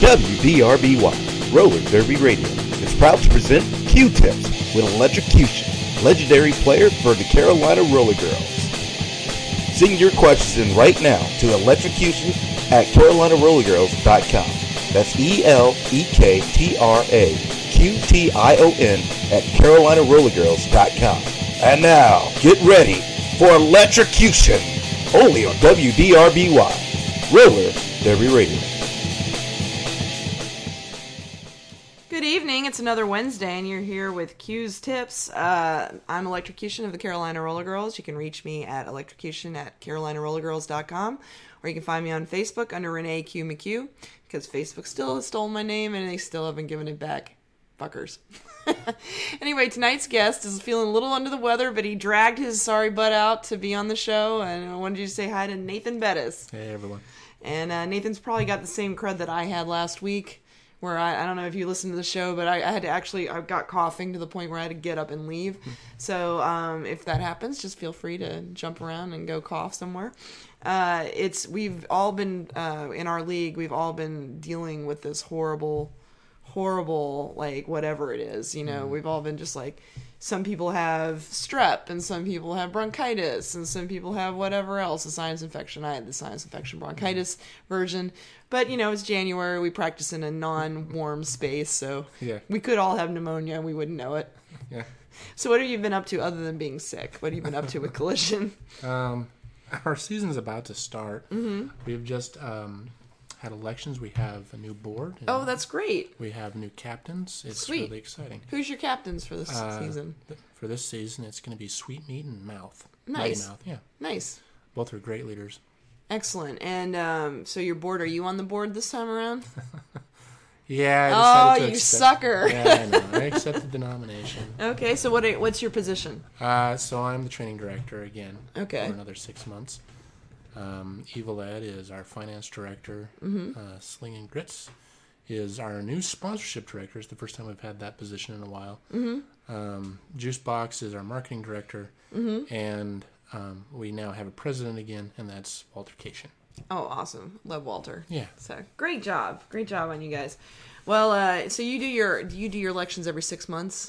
WDRBY, Roller Derby Radio, is proud to present Q-Tips with Electrocution, legendary player for the Carolina Roller Girls. Send your questions in right now to electrocution@carolinarollergirls.com. That's ELEKTRAQTION@carolinarollergirls.com. And now, get ready for Electrocution, only on WDRBY, Roller Derby Radio. Good evening. It's another Wednesday, and you're here with Q's Tips. I'm Electrocution of the Carolina Roller Girls. You can reach me at electrocution@carolinarollergirls.com, or you can find me on Facebook under Renee Q McHugh, because Facebook still has stolen my name, and they still haven't given it back. Fuckers. Anyway, tonight's guest is feeling a little under the weather, but he dragged his sorry butt out to be on the show, and I wanted you to say hi to Nathan Bettis. Hey, everyone. And Nathan's probably got the same crud that I had last week, where I don't know if you listened to the show, but I had to actually, I got coughing to the point where I had to get up and leave. So if that happens, just feel free to jump around and go cough somewhere. We've all been, in our league, we've all been dealing with this horrible, like, whatever it is, you know, we've all been just like, some people have strep, and some people have bronchitis, and some people have whatever else, a sinus infection. I had the sinus infection bronchitis version, but, you know, it's January, we practice in a non-warm space, so we could all have pneumonia, and we wouldn't know it. Yeah. So what have you been up to other than being sick? What have you been up to with Collision? Our season's about to start. Mm-hmm. We've just had elections. We have a new board. Oh, that's great. We have new captains. It's Sweet. really exciting. Who's your captains for this season? For this season, it's going to be Sweetmeat and Mouth. Nice. Mighty Mouth, yeah. Nice. Both are great leaders. Excellent. And so your board, are you on the board this time around? Yeah, I decided to accept. Sucker. Yeah, I know. I accepted the nomination. Okay, so what's your position? So I'm the training director again for another 6 months. Evil Ed is our finance director. Mm-hmm. Sling and Grits is our new sponsorship director. It's the first time we've had that position in a while. Mm-hmm. Juicebox is our marketing director. Mm-hmm. And we now have a president again, and that's Walter Cation. Oh, awesome. Love Walter. Yeah. So great job. Great job on you guys. Well, so do you do your elections every 6 months?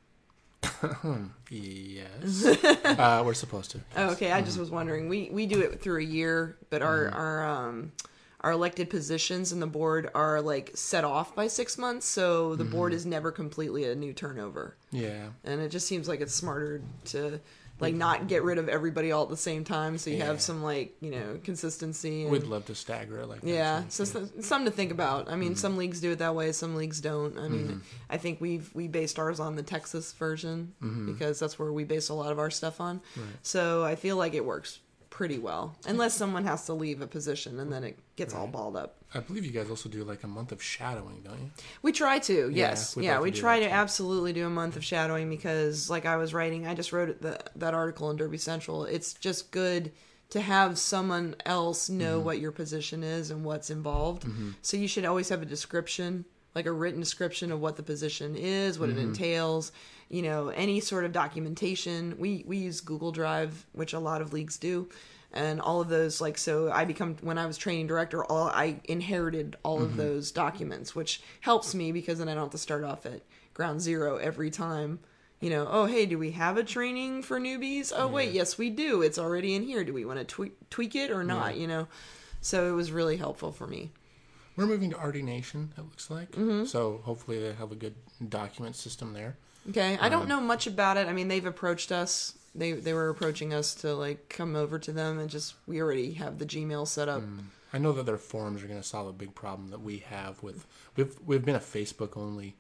Yes. We're supposed to. Yes. Oh, okay. I just was wondering. We do it through a year, but our elected positions in the board are like set off by 6 months, so the board is never completely a new turnover. Yeah. And it just seems like it's smarter to like not get rid of everybody all at the same time, so you have some like, you know, consistency. And, we'd love to stagger it like that. Yeah, so something to think about. I mean, some leagues do it that way, some leagues don't. I mean, I think we based ours on the Texas version because that's where we base a lot of our stuff on. Right. So I feel like it works pretty well, unless someone has to leave a position and then it gets all balled up. I believe you guys also do like a month of shadowing, don't you? We try to, yes. Yeah, we try to absolutely do a month of shadowing because, like I was writing, I just wrote that article in Derby Central. It's just good to have someone else know what your position is and what's involved. Mm-hmm. So you should always have a description, like a written description of what the position is, what it entails, you know, any sort of documentation. We use Google Drive, which a lot of leagues do. And all of those, like, so when I was training director, I inherited all of those documents, which helps me because then I don't have to start off at ground zero every time. You know, oh, hey, do we have a training for newbies? Oh, wait, yes, we do. It's already in here. Do we want to tweak it or not, you know? So it was really helpful for me. We're moving to RD Nation, it looks like. Mm-hmm. So hopefully they have a good document system there. Okay. I don't know much about it. I mean, they've approached us. They were approaching us to like come over to them and we already have the Gmail set up. I know that their forums are going to solve a big problem that we have with we've been a Facebook only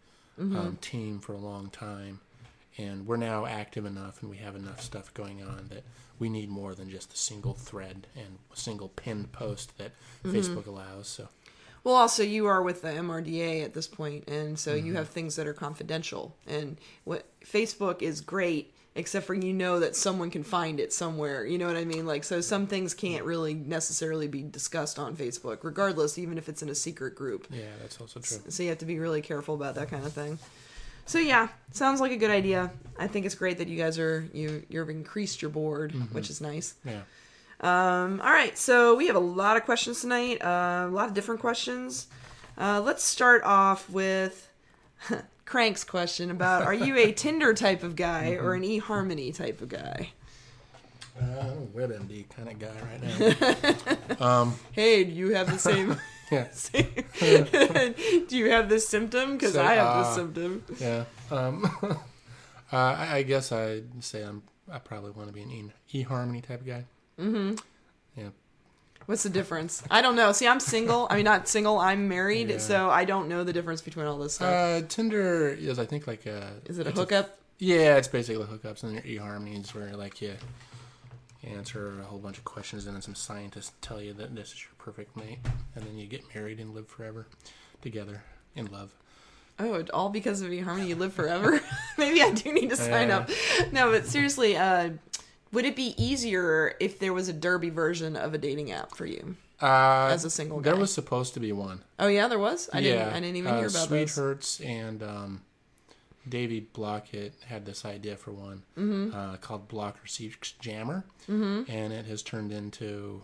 team for a long time, and we're now active enough and we have enough stuff going on that we need more than just a single thread and a single pinned post that Facebook allows. So. Well, also, you are with the MRDA at this point, and so you have things that are confidential. And Facebook is great, except for you know that someone can find it somewhere. You know what I mean? Like, so some things can't really necessarily be discussed on Facebook, regardless, even if it's in a secret group. Yeah, that's also true. So you have to be really careful about that kind of thing. So yeah, sounds like a good idea. I think it's great that you guys you've increased your board, which is nice. Yeah. All right, so we have a lot of questions tonight, a lot of different questions. Let's start off with Crank's question about, are you a Tinder type of guy or an eHarmony type of guy? I'm a WebMD kind of guy right now. Hey, do you have the same... Yeah. Do you have this symptom? Because I have this symptom. Yeah. I guess I'd say I probably want to be an eHarmony type of guy. Mm-hmm. Yeah. What's the difference? I don't know. See, I'm single. I mean, not single. I'm married, Yeah. so I don't know the difference between all this stuff. Tinder is, I think, like a... Is it a hookup? Yeah, it's basically hookups, and your eHarmony is where, like, you answer a whole bunch of questions, and then some scientists tell you that this is your perfect mate, and then you get married and live forever together in love. Oh, all because of eHarmony, you live forever? Maybe I do need to sign up. No, but seriously, would it be easier if there was a Derby version of a dating app for you as a single guy? There was supposed to be one. Oh yeah, there was? I didn't even hear about this. Sweethearts and Davey Blockett had this idea for one called Blocker Seeks Jammer, and it has turned into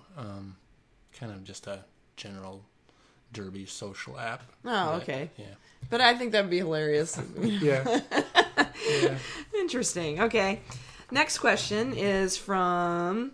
kind of just a general Derby social app. Oh, okay. Yeah. But I think that would be hilarious. Yeah. Yeah. Interesting. Okay. Next question is from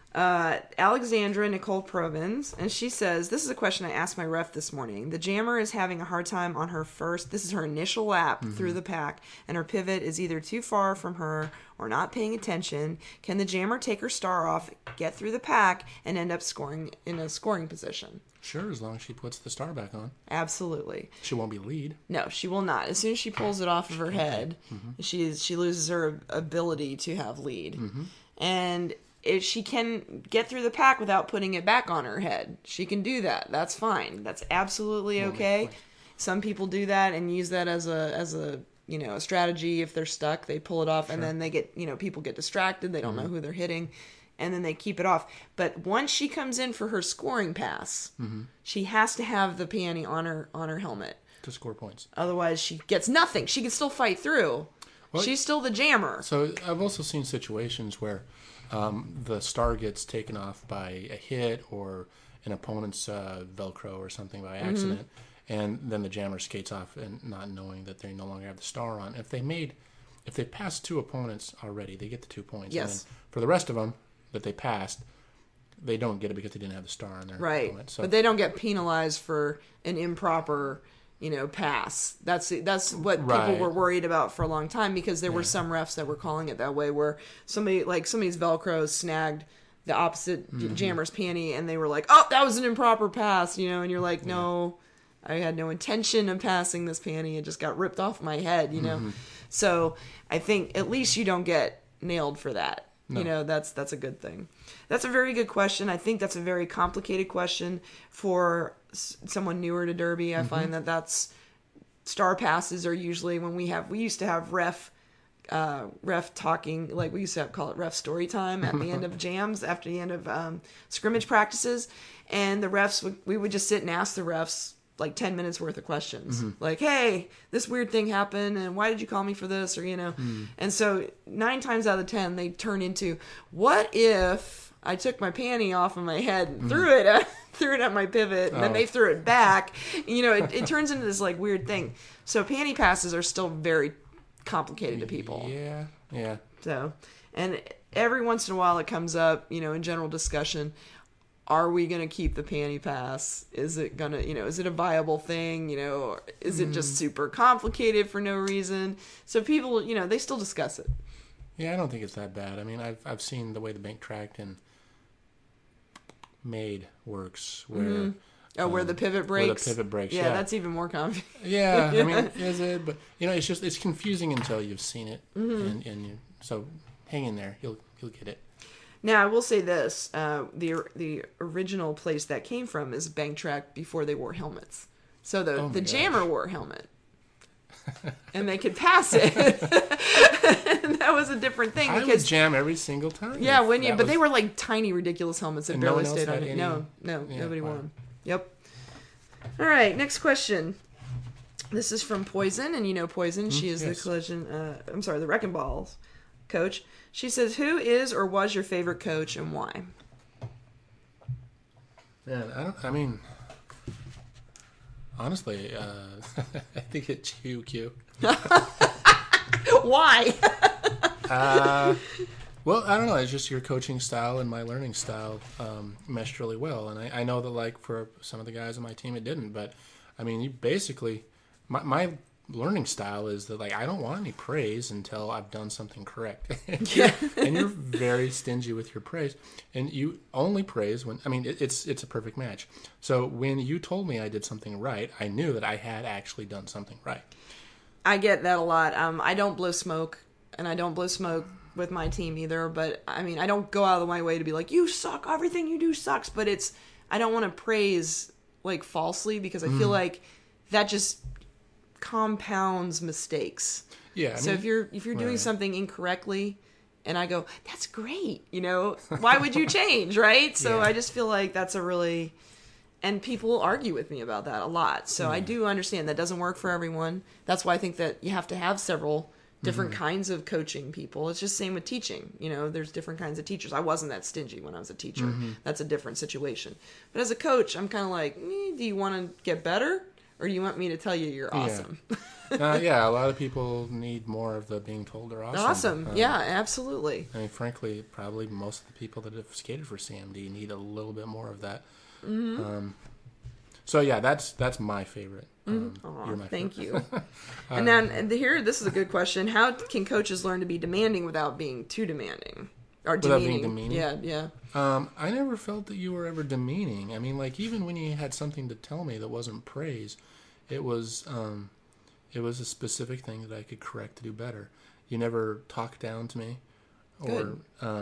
Alexandra Nicole Provins, and she says, this is a question I asked my ref this morning. The jammer is having a hard time on her first, this is her initial lap through the pack, and her pivot is either too far from her or not paying attention. Can the jammer take her star off, get through the pack, and end up scoring in a scoring position? Sure, as long as she puts the star back on. Absolutely. She won't be lead. No, she will not. As soon as she pulls it off of her head, she loses her ability to have lead. And if she can get through the pack without putting it back on her head, she can do that. That's fine. That's absolutely okay. Some people do that and use that as a a strategy. If they're stuck, they pull it off, and then they get people get distracted. They don't know who they're hitting. And then they keep it off. But once she comes in for her scoring pass, she has to have the panty on her helmet to score points. Otherwise, she gets nothing. She can still fight through. Well, she's still the jammer. So I've also seen situations where the star gets taken off by a hit or an opponent's Velcro or something by accident, and then the jammer skates off and not knowing that they no longer have the star on. If they pass two opponents already, they get the 2 points. Yes. And then for the rest of them that they passed, they don't get it because they didn't have the star on their helmet. So, but they don't get penalized for an improper, pass. That's what people were worried about for a long time, because there were some refs that were calling it that way, where somebody's Velcro snagged the opposite jammer's panty, and they were like, "Oh, that was an improper pass," and you're like, "No, I had no intention of passing this panty. It just got ripped off my head," So I think at least you don't get nailed for that. No. That's a good thing. That's a very good question. I think that's a very complicated question for someone newer to Derby. I find that's star passes are usually when we used to have ref talking, like we used to call it ref story time at the end of jams, after the end of scrimmage practices, and the refs we would just sit and ask the refs like 10 minutes worth of questions. Like, hey, this weird thing happened, and why did you call me for this? Or, And so 9 times out of 10, they turn into, what if I took my panty off of my head and threw it at my pivot, and then they threw it back. It turns into this like weird thing. So panty passes are still very complicated to people. Yeah. So, and every once in a while it comes up, in general discussion, are we going to keep the panty pass? Is it going to, is it a viable thing? Or is it just super complicated for no reason? So people, they still discuss it. Yeah, I don't think it's that bad. I mean, I've seen the way the bank tracked and made works where... where the pivot breaks? Where the pivot breaks, yeah. That's even more complicated. Yeah, I mean, is it? But, it's confusing until you've seen it. So hang in there. You'll get it. Now, I will say this. The original place that came from is bank track before they wore helmets. So the jammer wore a helmet. And they could pass it. And that was a different thing. I would jam every single time. Yeah, but they were like tiny, ridiculous helmets that barely stayed on it. No, nobody wore them. Yep. All right, next question. This is from Poison, and Poison. She is the the Wrecking Balls coach. She says, who is or was your favorite coach and why? Man, Honestly, I think it's Q. Why? Well, I don't know. It's just your coaching style and my learning style meshed really well. And I know that, like, for some of the guys on my team, it didn't. But, I mean, you basically, my learning style is that, like, I don't want any praise until I've done something correct. And you're very stingy with your praise. And you only praise when, I mean, it's a perfect match. So when you told me I did something right, I knew that I had actually done something right. I get that a lot. I don't blow smoke, and I don't blow smoke with my team either. But, I mean, I don't go out of my way to be like, you suck, everything you do sucks. But I don't want to praise, like, falsely, because I feel like that just compounds mistakes. Yeah. So if you're doing something incorrectly and I go, that's great, why would you change, right? So I just feel like that's and people argue with me about that a lot. So I do understand that doesn't work for everyone. That's why I think that you have to have several different kinds of coaching people. It's just same with teaching. There's different kinds of teachers. I wasn't that stingy when I was a teacher. That's a different situation. But as a coach, I'm kind of like, do you want to get better? Or do you want me to tell you you're awesome? Yeah, a lot of people need more of the being told they're awesome. Awesome, yeah, absolutely. I mean, frankly, probably most of the people that have skated for CMD need a little bit more of that. So yeah, that's my favorite. You're my thank favorite. you. And then this is a good question. How can coaches learn to be demanding without being too demanding? Or demeaning? Without being demeaning? Yeah. I never felt that you were ever demeaning. I mean, like, even when you had something to tell me that wasn't praise, it was a specific thing that I could correct to do better. You never talked down to me, or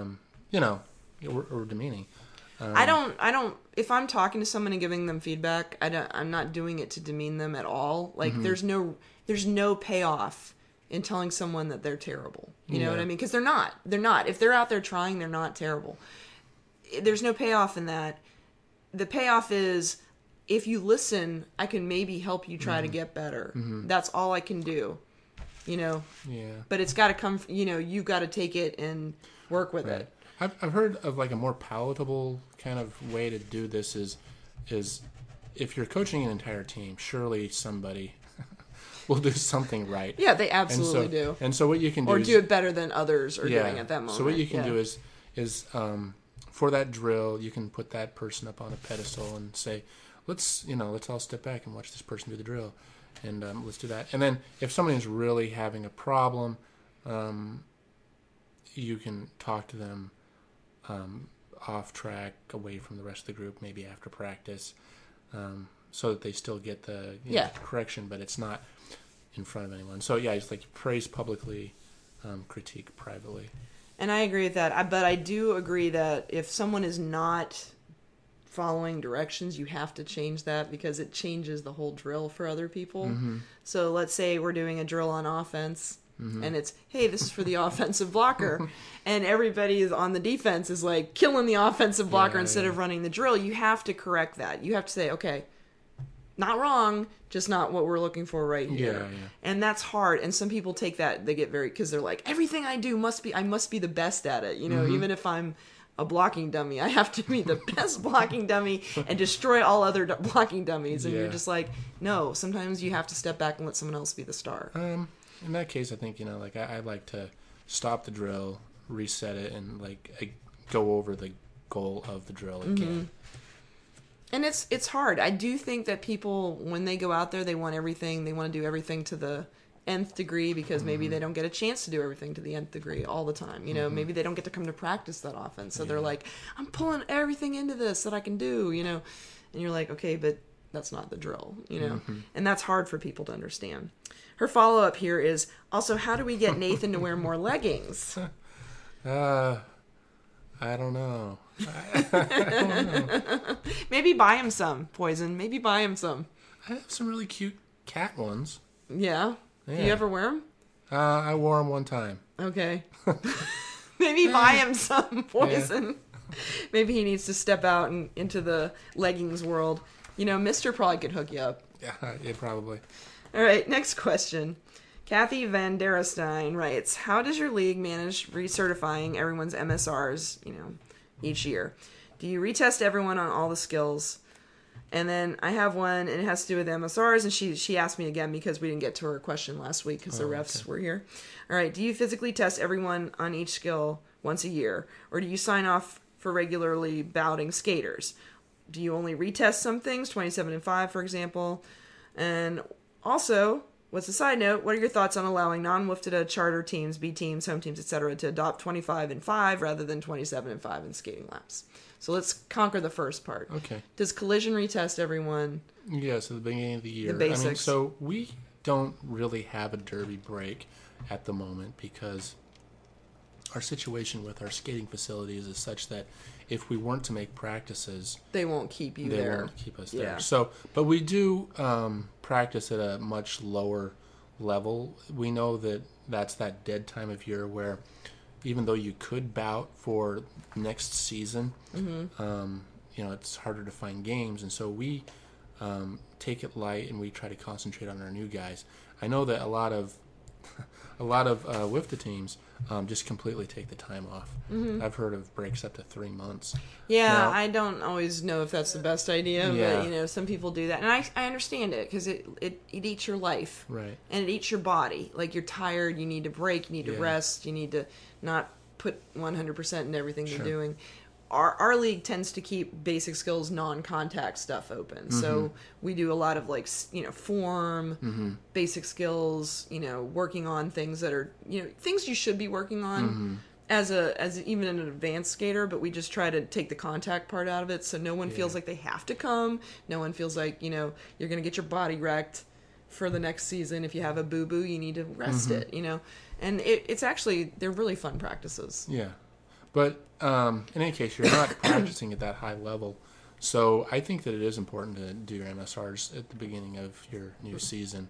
or demeaning. I don't. If I'm talking to someone and giving them feedback, I'm not doing it to demean them at all. Like, there's no payoff in telling someone that they're terrible. You know what I mean? Because they're not. They're not. If they're out there trying, they're not terrible. There's no payoff in that. The payoff is, if you listen, I can maybe help you try to get better. That's all I can do. Yeah. But it's got to come. You've got to take it and work with it. I've heard of, like, a more palatable kind of way to do this is if you're coaching an entire team, surely somebody will do something right. Yeah, they absolutely do. And so what you can do or do it better than others are doing at that moment. So what you can do is for that drill, you can put that person up on a pedestal and say, let's all step back and watch this person do the drill, and let's do that. And then if somebody's really having a problem, you can talk to them off track, away from the rest of the group, maybe after practice, so that they still get the correction, but it's not in front of anyone. So it's like praise publicly, critique privately. And I agree with that. But I do agree that if someone is not following directions, you have to change that, because it changes the whole drill for other people. So let's say we're doing a drill on offense. And it's, hey, this is for the offensive blocker. And everybody is on the defense is like killing the offensive blocker instead of running the drill. You have to correct that. You have to say, okay, not wrong, just not what we're looking for right here. And that's hard. And some people take that, they get because they're like, everything I do I must be the best at it. Even if I'm a blocking dummy, I have to be the best blocking dummy and destroy all other blocking dummies. And you're just like, no, sometimes you have to step back and let someone else be the star. In that case, I think, I'd like to stop the drill, reset it, and, like, go over the goal of the drill again. And it's hard. I do think that people, when they go out there, they want to do everything to the nth degree, because maybe they don't get a chance to do everything to the nth degree all the time. Maybe they don't get to come to practice that often. So they're like, I'm pulling everything into this that I can do, And you're like, okay, but that's not the drill, And that's hard for people to understand. Her follow-up here is, also, how do we get Nathan to wear more leggings? I don't know. I don't know. Maybe buy him some, Poison. Maybe buy him some. I have some really cute cat ones. Yeah? Do you ever wear them? I wore them one time. Okay. Maybe buy him some, Poison. Maybe he needs to step out into the leggings world. Mr. probably could hook you up. Yeah, probably. All right, next question. Kathy Van Derestein writes, how does your league manage recertifying everyone's MSRs, each year? Do you retest everyone on all the skills? And then I have one, and it has to do with MSRs, and she asked me again because we didn't get to her question last week because the refs were here. All right, do you physically test everyone on each skill once a year, or do you sign off for regularly bouting skaters? Do you only retest some things, 27 and 5, for example? And also, what's the side note? What are your thoughts on allowing non-WFDA charter teams, B teams, home teams, etc., to adopt 25 and 5 rather than 27 and 5 in skating laps? So let's conquer the first part. Okay. Does Collision retest everyone? Yes, at the beginning of the year. The basics. I mean, so we don't really have a derby break at the moment because our situation with our skating facilities is such that if we weren't to make practices, they won't keep you there. there. They won't keep us there. So, but we do practice at a much lower level. We know that that's that dead time of year where even though you could bout for next season, it's harder to find games. And so we take it light and we try to concentrate on our new guys. I know that a lot of WFDA teams just completely take the time off. I've heard of breaks up to 3 months. Yeah, now, I don't always know if that's the best idea, but some people do that, and I understand it because it eats your life, right? And it eats your body. Like you're tired, you need to break, you need to rest, you need to not put 100% in everything you're doing. Our league tends to keep basic skills, non-contact stuff open. So we do a lot of form, basic skills, working on things that are, things you should be working on as even an advanced skater, but we just try to take the contact part out of it so no one feels like they have to come. No one feels like, you're going to get your body wrecked for the next season. If you have a boo-boo, you need to rest it, And it's actually, they're really fun practices. Yeah. But in any case, you're not practicing at that high level. So I think that it is important to do your MSRs at the beginning of your new season.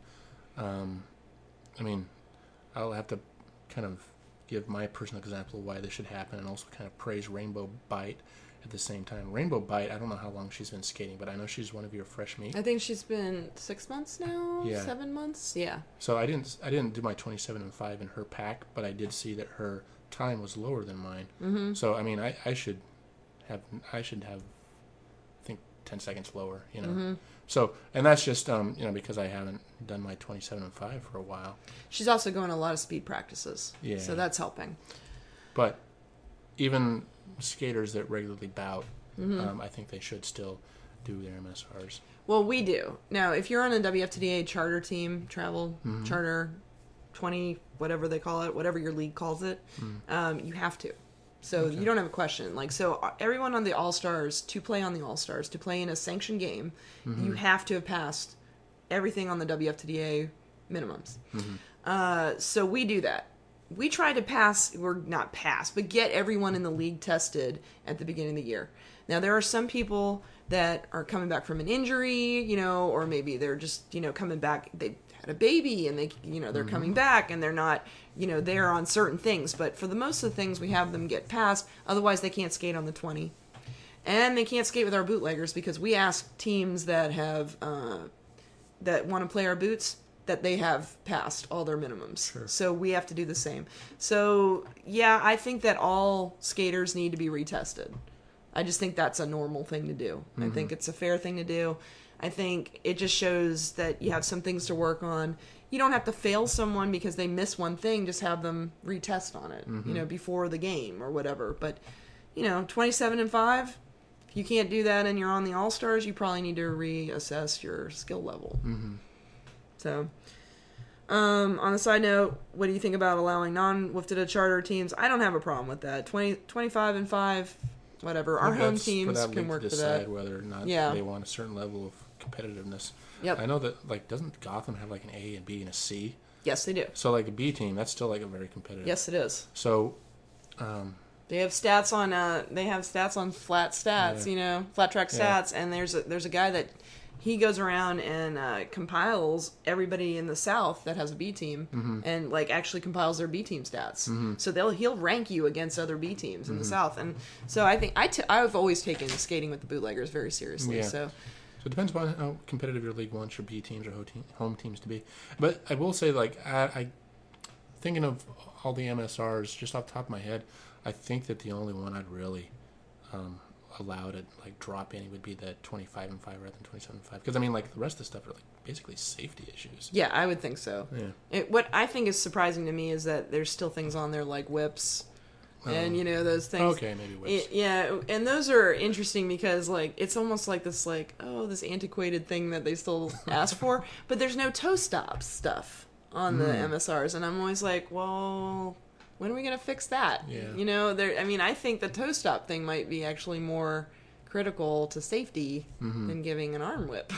I mean, I'll have to kind of give my personal example of why this should happen and also kind of praise Rainbow Bite at the same time. Rainbow Bite, I don't know how long she's been skating, but I know she's one of your fresh meat. I think she's been 6 months now, 7 months. Yeah. So I didn't do my 27 and 5 in her pack, but I did see that her time was lower than mine. So I mean, I should have I think 10 seconds lower, So, and that's just because I haven't done my 27 and 5 for a while. She's also going a lot of speed practices. Yeah. So that's helping. But even skaters that regularly bout, I think they should still do their MSRs. Well, we do. Now, if you're on a WFTDA charter team, travel, charter, 20, whatever they call it, whatever your league calls it, you have to. So you don't have a question. So everyone on the All-Stars, to play on the All-Stars, to play in a sanctioned game, you have to have passed everything on the WFTDA minimums. So we do that. We try to but get everyone in the league tested at the beginning of the year. Now, there are some people that are coming back from an injury, or maybe they're just, coming back, they had a baby and they, they're coming back and they're not, there on certain things. But for the most of the things, we have them get passed. Otherwise, they can't skate on the 20. And they can't skate with our bootleggers because we ask teams that have, that want to play our boots that they have passed all their minimums. Sure. So we have to do the same. So, yeah, I think that all skaters need to be retested. I just think that's a normal thing to do. I think it's a fair thing to do. I think it just shows that you have some things to work on. You don't have to fail someone because they miss one thing. Just have them retest on it, before the game or whatever. But, 27 and 5, if you can't do that and you're on the All-Stars, you probably need to reassess your skill level. So, on the side note, what do you think about allowing non-WFDA charter teams? I don't have a problem with that. 25 and 5, whatever. Our home teams can work for that. Decide whether or not they want a certain level of competitiveness. Yep. I know that, doesn't Gotham have an A, and B, and a C? Yes, they do. So, a B team, that's still, a very competitive. Yes, it is. So, they have stats on flat stats, flat track stats, and there's a guy that he goes around and compiles everybody in the South that has a B team and actually compiles their B team stats. So he'll rank you against other B teams in the South. And so I think I've always taken skating with the bootleggers very seriously. Yeah. So it depends upon how competitive your league wants your B teams or home teams to be. But I will say, I thinking of all the MSRs just off the top of my head, I think that the only one I'd really allow to like drop in would be the 25 and 5 rather than 27 and 5. Because I mean, like the rest of the stuff are like basically safety issues. Yeah, I would think so. Yeah. What I think is surprising to me is that there's still things on there like whips. And, those things. Okay, maybe whips. Yeah, and those are interesting because, like, it's almost like this, like, this antiquated thing that they still ask for. But there's no toe stop stuff on the MSRs. And I'm always like, well, when are we going to fix that? Yeah. I think the toe stop thing might be actually more critical to safety than giving an arm whip.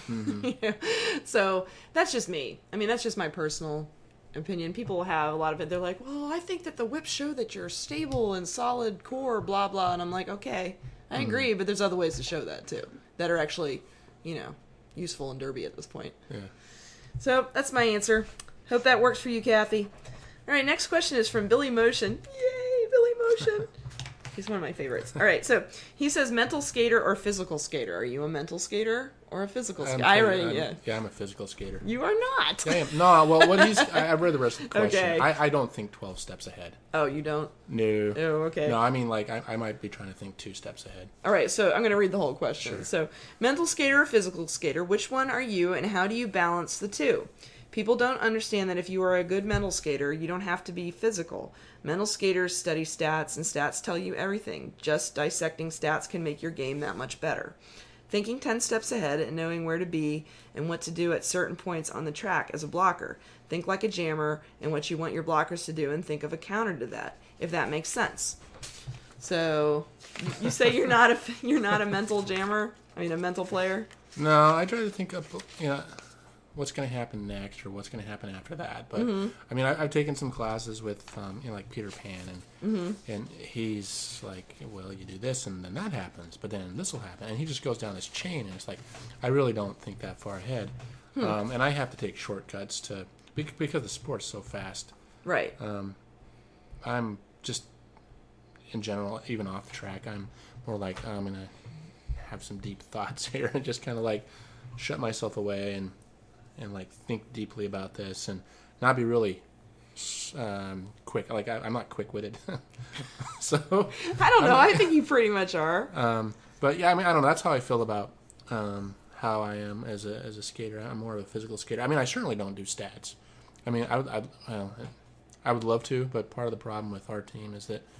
So that's just me. I mean, that's just my personal opinion. People have a lot of it. They're like, well, I think that the whips show that you're stable and solid core, blah, blah. And I'm like, okay, I agree, but there's other ways to show that too that are actually, useful in Derby at this point. Yeah. So that's my answer. Hope that works for you, Kathy. All right, next question is from Billy Motion. Yay, Billy Motion. He's one of my favorites. All right, so he says mental skater or physical skater. Are you a mental skater or a physical skater? Yeah, I'm a physical skater. You are not. I am. No, well, I've read the rest of the question. Okay. I don't think 12 steps ahead. Oh, you don't? No. Oh, okay. No, I mean, like, I might be trying to think 2 steps ahead. All right, so I'm going to read the whole question. Sure. So, mental skater or physical skater, which one are you and how do you balance the two? People don't understand that if you are a good mental skater, you don't have to be physical. Mental skaters study stats, and stats tell you everything. Just dissecting stats can make your game that much better. Thinking 10 steps ahead and knowing where to be and what to do at certain points on the track as a blocker. Think like a jammer and what you want your blockers to do and think of a counter to that, if that makes sense. So, you say you're not a mental jammer? I mean, a mental player? No, I try to think of, what's going to happen next or what's going to happen after that. But I mean, I've taken some classes with like Peter Pan, and he's like, well, you do this and then that happens, but then this will happen, and he just goes down this chain, and it's like, I really don't think that far ahead, and I have to take shortcuts because the sport's so fast. Right. I'm just in general, even off the track, I'm more like, I'm gonna have some deep thoughts here and just kind of like shut myself away and like think deeply about this and not be really quick. Like I'm not quick-witted, so I don't know. I think you pretty much are. But yeah, I mean, I don't know. That's how I feel about how I am as a skater. I'm more of a physical skater. I mean, I certainly don't do stats. I mean, I would love to, but part of the problem with our team is that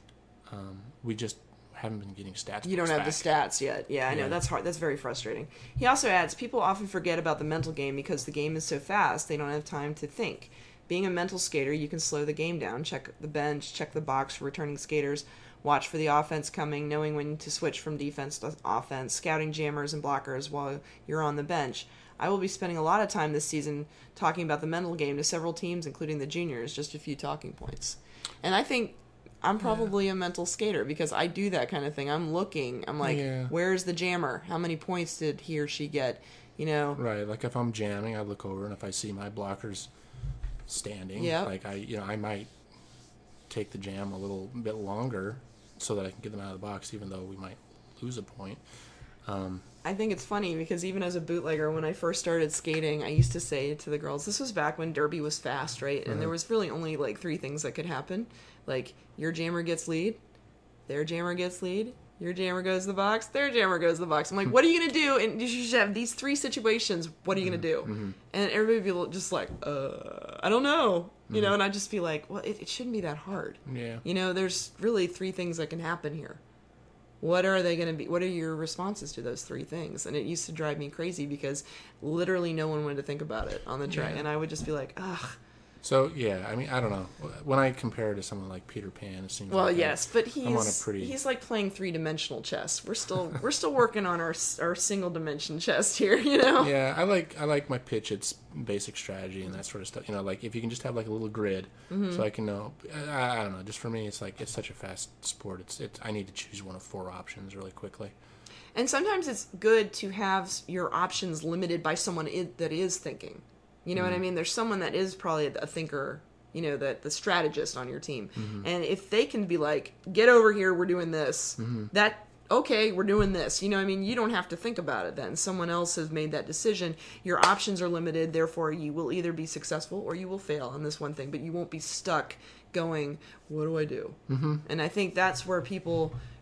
we just haven't been getting stats. You don't have the stats yet. Yeah, I know. That's hard. That's very frustrating. He also adds, people often forget about the mental game because the game is so fast, they don't have time to think. Being a mental skater, you can slow the game down, check the bench, check the box for returning skaters, watch for the offense coming, knowing when to switch from defense to offense, scouting jammers and blockers while you're on the bench. I will be spending a lot of time this season talking about the mental game to several teams, including the juniors, just a few talking points. And I think I'm probably a mental skater because I do that kind of thing. I'm looking. I'm like, where's the jammer? How many points did he or she get? Right. Like if I'm jamming, I look over, and if I see my blockers standing, like I might take the jam a little bit longer so that I can get them out of the box, even though we might lose a point. I think it's funny because even as a bootlegger, when I first started skating, I used to say to the girls, this was back when Derby was fast, right? And there was really only like 3 things that could happen. Like, your jammer gets lead, their jammer gets lead, your jammer goes to the box, their jammer goes to the box. I'm like, what are you going to do? And you should have these 3 situations. What are you going to do? And everybody would be just like, I don't know. And I'd just be like, well, it shouldn't be that hard. Yeah. There's really 3 things that can happen here. What are they going to be? What are your responses to those 3 things? And it used to drive me crazy because literally no one wanted to think about it on the track. And I would just be like, ugh. So, yeah, I mean, I don't know. When I compare to someone like Peter Pan, it seems like yes, but he's like playing 3-dimensional chess. We're still working on our single-dimension chess here, Yeah, I like my pitch, its basic strategy and that sort of stuff. Like if you can just have like a little grid so I can know. I don't know. Just for me, it's like it's such a fast sport. It's I need to choose one of 4 options really quickly. And sometimes it's good to have your options limited by someone that is thinking. You know what I mean? There's someone that is probably a thinker, the strategist on your team. And if they can be like, get over here, we're doing this, okay, we're doing this. You don't have to think about it then. Someone else has made that decision. Your options are limited, therefore you will either be successful or you will fail on this one thing, but you won't be stuck going, what do I do? And I think that's where people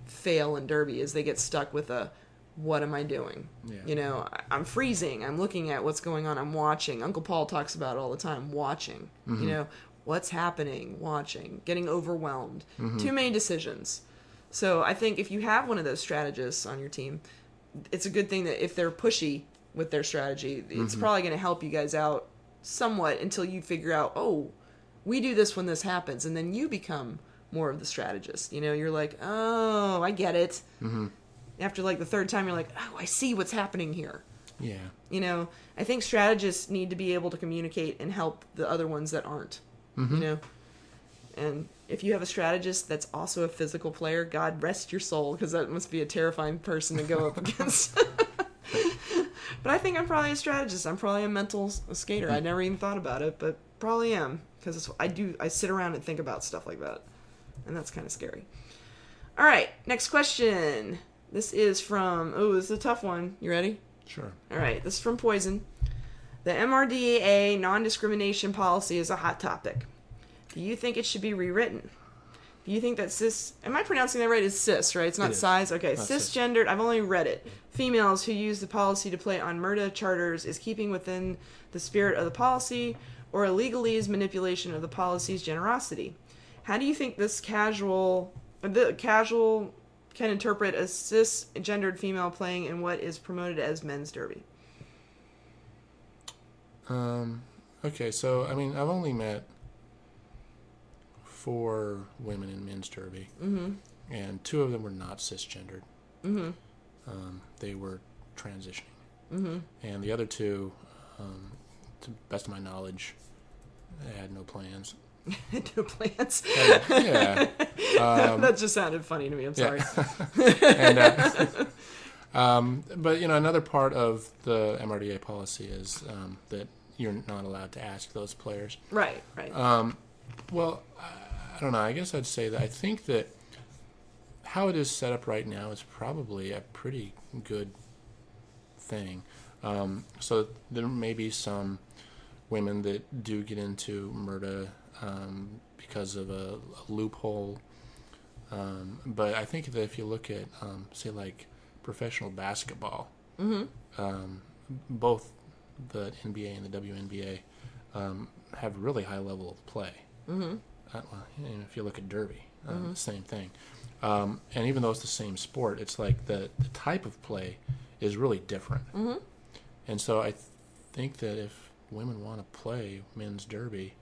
fail in Derby is they get stuck with what am I doing? Yeah. I'm freezing. I'm looking at what's going on. I'm watching. Uncle Paul talks about it all the time, watching. Mm-hmm. What's happening, watching, getting overwhelmed. Mm-hmm. Too many decisions. So I think if you have one of those strategists on your team, it's a good thing that if they're pushy with their strategy, it's mm-hmm. probably going to help you guys out somewhat until you figure out, oh, we do this when this happens. And then you become more of the strategist. You're like, oh, I get it. Mm-hmm. After like the third time, you're like, oh, I see what's happening here. Yeah. I think strategists need to be able to communicate and help the other ones that aren't. Mm-hmm. And if you have a strategist that's also a physical player, God rest your soul, because that must be a terrifying person to go up against. But I think I'm probably a strategist. I'm probably a mental skater. I never even thought about it, but probably am, because I sit around and think about stuff like that, and that's kind of scary. All right, next question. This is from, this is a tough one. You ready? Sure. All right, this is from Poison. The MRDA non-discrimination policy is a hot topic. Do you think it should be rewritten? Do you think that am I pronouncing that right? It's cis, right? It's not size? Okay, cisgendered, I've only read it. Females who use the policy to play on MRDA charters is keeping within the spirit of the policy, or a legalese manipulation of the policy's generosity. How do you think the casual can interpret a cisgendered female playing in what is promoted as men's derby? Okay, so, I've only met 4 women in men's derby, mm-hmm. and 2 of them were not cisgendered. Mm-hmm. They were transitioning. Mm-hmm. And the other 2, to the best of my knowledge, had no plans. No plans? Yeah. That just sounded funny to me. I'm sorry. Yeah. And, but, another part of the MRDA policy is that you're not allowed to ask those players. Right. Well, I don't know. I guess I'd say that I think that how it is set up right now is probably a pretty good thing. So there may be some women that do get into MRDA because of a loophole. But I think that if you look at, say, like professional basketball, mm-hmm. Both the NBA and the WNBA have really high level of play. Mm-hmm. If you look at Derby, mm-hmm. the same thing. And even though it's the same sport, it's like the type of play is really different. Mm-hmm. And so I think that if women want to play men's derby,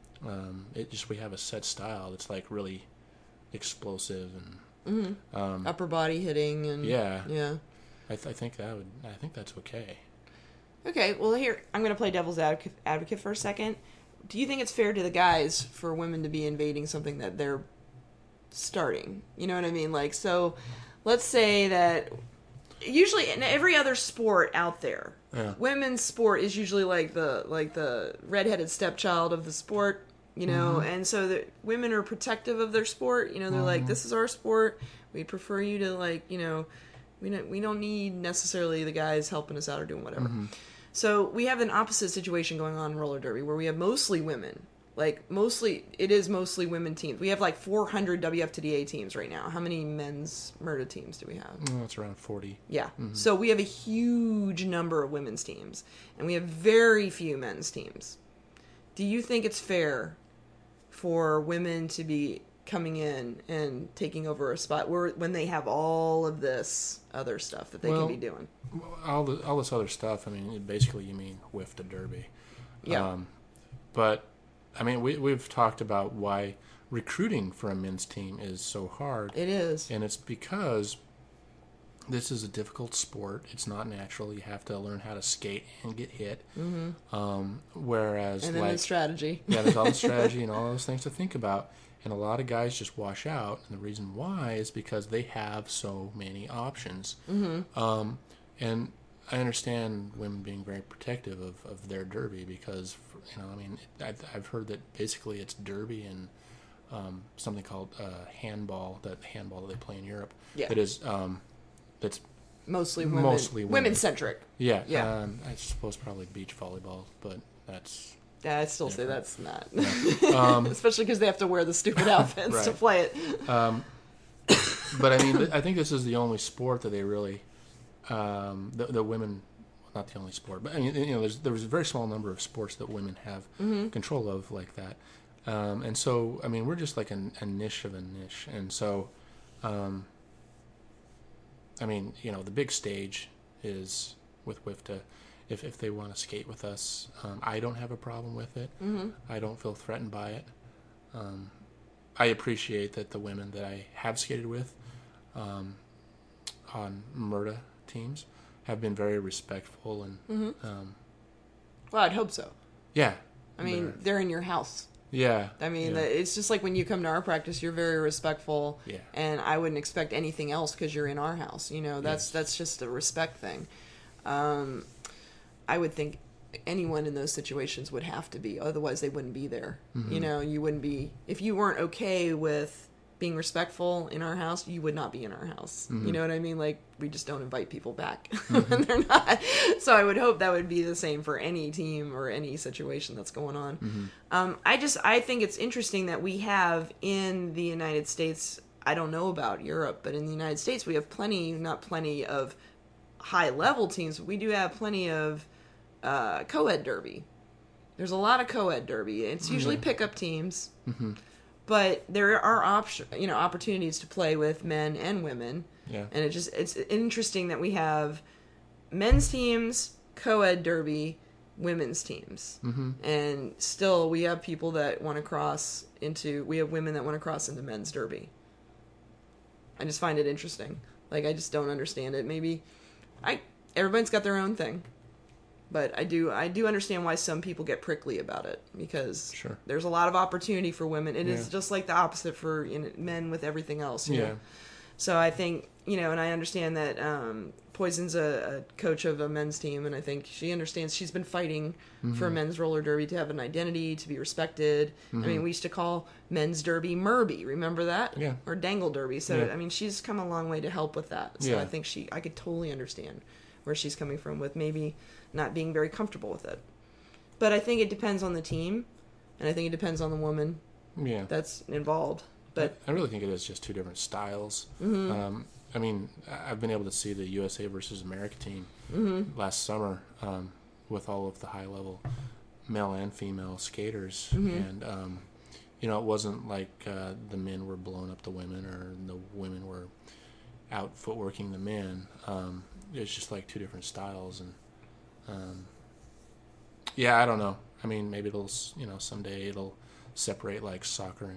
we have a set style that's like really explosive and mm-hmm. Upper body hitting and yeah. I think that's okay. Okay, well here I'm going to play devil's advocate for a second. Do you think it's fair to the guys for women to be invading something that they're starting? You know what I mean? Like, so let's say that usually in every other sport out there, women's sport is usually like the redheaded stepchild of the sport, mm-hmm. and so the women are protective of their sport. They're mm-hmm. like, this is our sport. We prefer you to we don't need necessarily the guys helping us out or doing whatever. Mm-hmm. So we have an opposite situation going on in roller derby where we have mostly women. It is mostly women teams. We have 400 WF2DA teams right now. How many men's MRDA teams do we have? It's around 40. Yeah. Mm-hmm. So we have a huge number of women's teams, and we have very few men's teams. Do you think it's fair for women to be coming in and taking over a spot when they have all of this other stuff that they can be doing? All this other stuff, basically you mean with the derby. Yeah. But we've talked about why recruiting for a men's team is so hard. It is. And it's because this is a difficult sport. It's not natural. You have to learn how to skate and get hit. Mm-hmm. Whereas, and then the strategy. Yeah, there's all the strategy and all those things to think about. And a lot of guys just wash out. And the reason why is because they have so many options. Mm-hmm. And I understand women being very protective of their derby because, I've heard that basically it's derby and something called handball, that they play in Europe. Yeah. That is, that's mostly women. Women-centric. Yeah. I suppose probably beach volleyball, but that's... Yeah, I'd still say that's not. Yeah. Especially because they have to wear the stupid outfits to play it. But I mean, I think this is the only sport that they really, the women, not the only sport, but I mean, there was a very small number of sports that women have control of like that. And so, I mean, we're just like a niche of a niche. And so, I mean, the big stage is with WIFTA. If they want to skate with us, I don't have a problem with it. Mm-hmm. I don't feel threatened by it. I appreciate that the women that I have skated with on MIRTA teams have been very respectful and. Well, I'd hope so. Yeah. I mean, they're in your house. Yeah. I mean, it's just like when you come to our practice, you're very respectful. Yeah. And I wouldn't expect anything else because you're in our house. That's just a respect thing. I would think anyone in those situations would have to be, otherwise they wouldn't be there. Mm-hmm. You wouldn't be, if you weren't okay with being respectful in our house, you would not be in our house. Mm-hmm. You know what I mean? Like, we just don't invite people back when they're not. So I would hope that would be the same for any team or any situation that's going on. Mm-hmm. I think it's interesting that we have in the United States, I don't know about Europe, but in the United States we have not plenty of high level teams, but we do have plenty of co-ed derby. There's a lot of co-ed derby. It's usually pickup teams. Mm-hmm. But there are opportunities to play with men and women. Yeah. And it's interesting that we have men's teams, co-ed derby, women's teams. Mm-hmm. And still we have people that want to we have women that want to cross into men's derby. I just find it interesting. Like, I just don't understand it. Maybe everybody's got their own thing. But I do understand why some people get prickly about it, because there's a lot of opportunity for women. It is just like the opposite for men with everything else. You know? So I think, and I understand that Poison's a coach of a men's team, and I think she understands. She's been fighting for men's roller derby to have an identity, to be respected. Mm-hmm. I mean, we used to call men's derby Merby. Remember that? Yeah. Or Dangle Derby. So, I mean, she's come a long way to help with that. So I think I could totally understand where she's coming from with maybe not being very comfortable with it. But I think it depends on the team, and I think it depends on the woman that's involved. But I really think it is just two different styles. Mm-hmm. I mean, I've been able to see the USA versus America team last summer with all of the high-level male and female skaters. Mm-hmm. And, it wasn't like the men were blowing up the women or the women were out footworking the men. It's just like two different styles. And I don't know. I mean, maybe it'll, someday it'll separate like soccer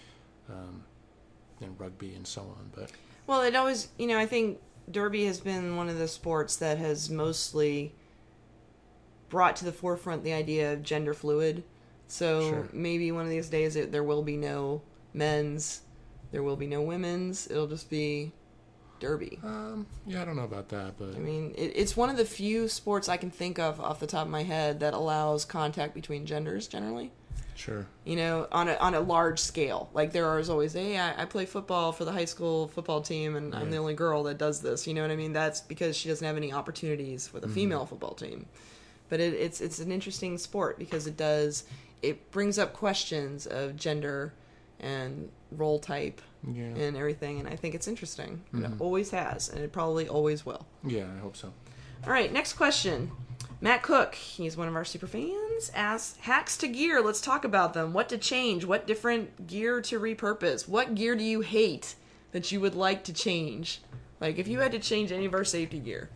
and rugby and so on. But well, it always, I think derby has been one of the sports that has mostly brought to the forefront the idea of gender fluid. So maybe one of these days there will be no men's, there will be no women's. It'll just be derby. I don't know about that, but I mean, it's one of the few sports I can think of off the top of my head that allows contact between genders generally. Sure. On a large scale. Like, there is always, hey, I play football for the high school football team, and I'm the only girl that does this. You know what I mean? That's because she doesn't have any opportunities with a female football team. But it's an interesting sport because it brings up questions of gender and role type and everything, and I think it's interesting. Mm-hmm. It always has, and it probably always will. Yeah, I hope so. All right, next question. Matt Cook, he's one of our super fans, asks, hacks to gear, let's talk about them. What to change? What different gear to repurpose? What gear do you hate that you would like to change? Like, if you had to change any of our safety gear.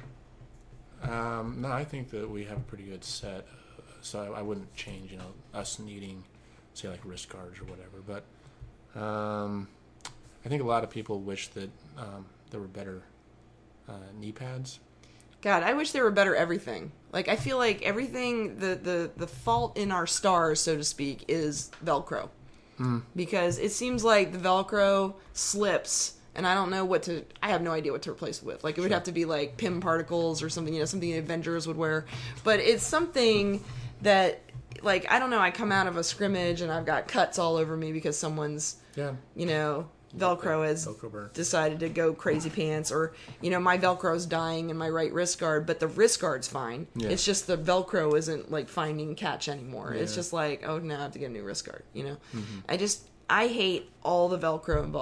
No, I think that we have a pretty good set, so I wouldn't change, us needing, say, like wrist guards or whatever, but I think a lot of people wish that there were better knee pads. God, I wish there were better everything. Like, I feel like everything, the fault in our stars, so to speak, is Velcro. Because it seems like the Velcro slips, and I don't know I have no idea what to replace it with. Like, it would have to be like PIM particles or something, something the Avengers would wear. But it's something that, like, I don't know, I come out of a scrimmage and I've got cuts all over me because someone's, Velcro has decided to go crazy pants, or, my Velcro's dying in my right wrist guard, but the wrist guard's fine. Yeah. It's just the Velcro isn't, like, finding catch anymore. Yeah. It's just like, oh, now I have to get a new wrist guard, Mm-hmm. I hate all the Velcro involved.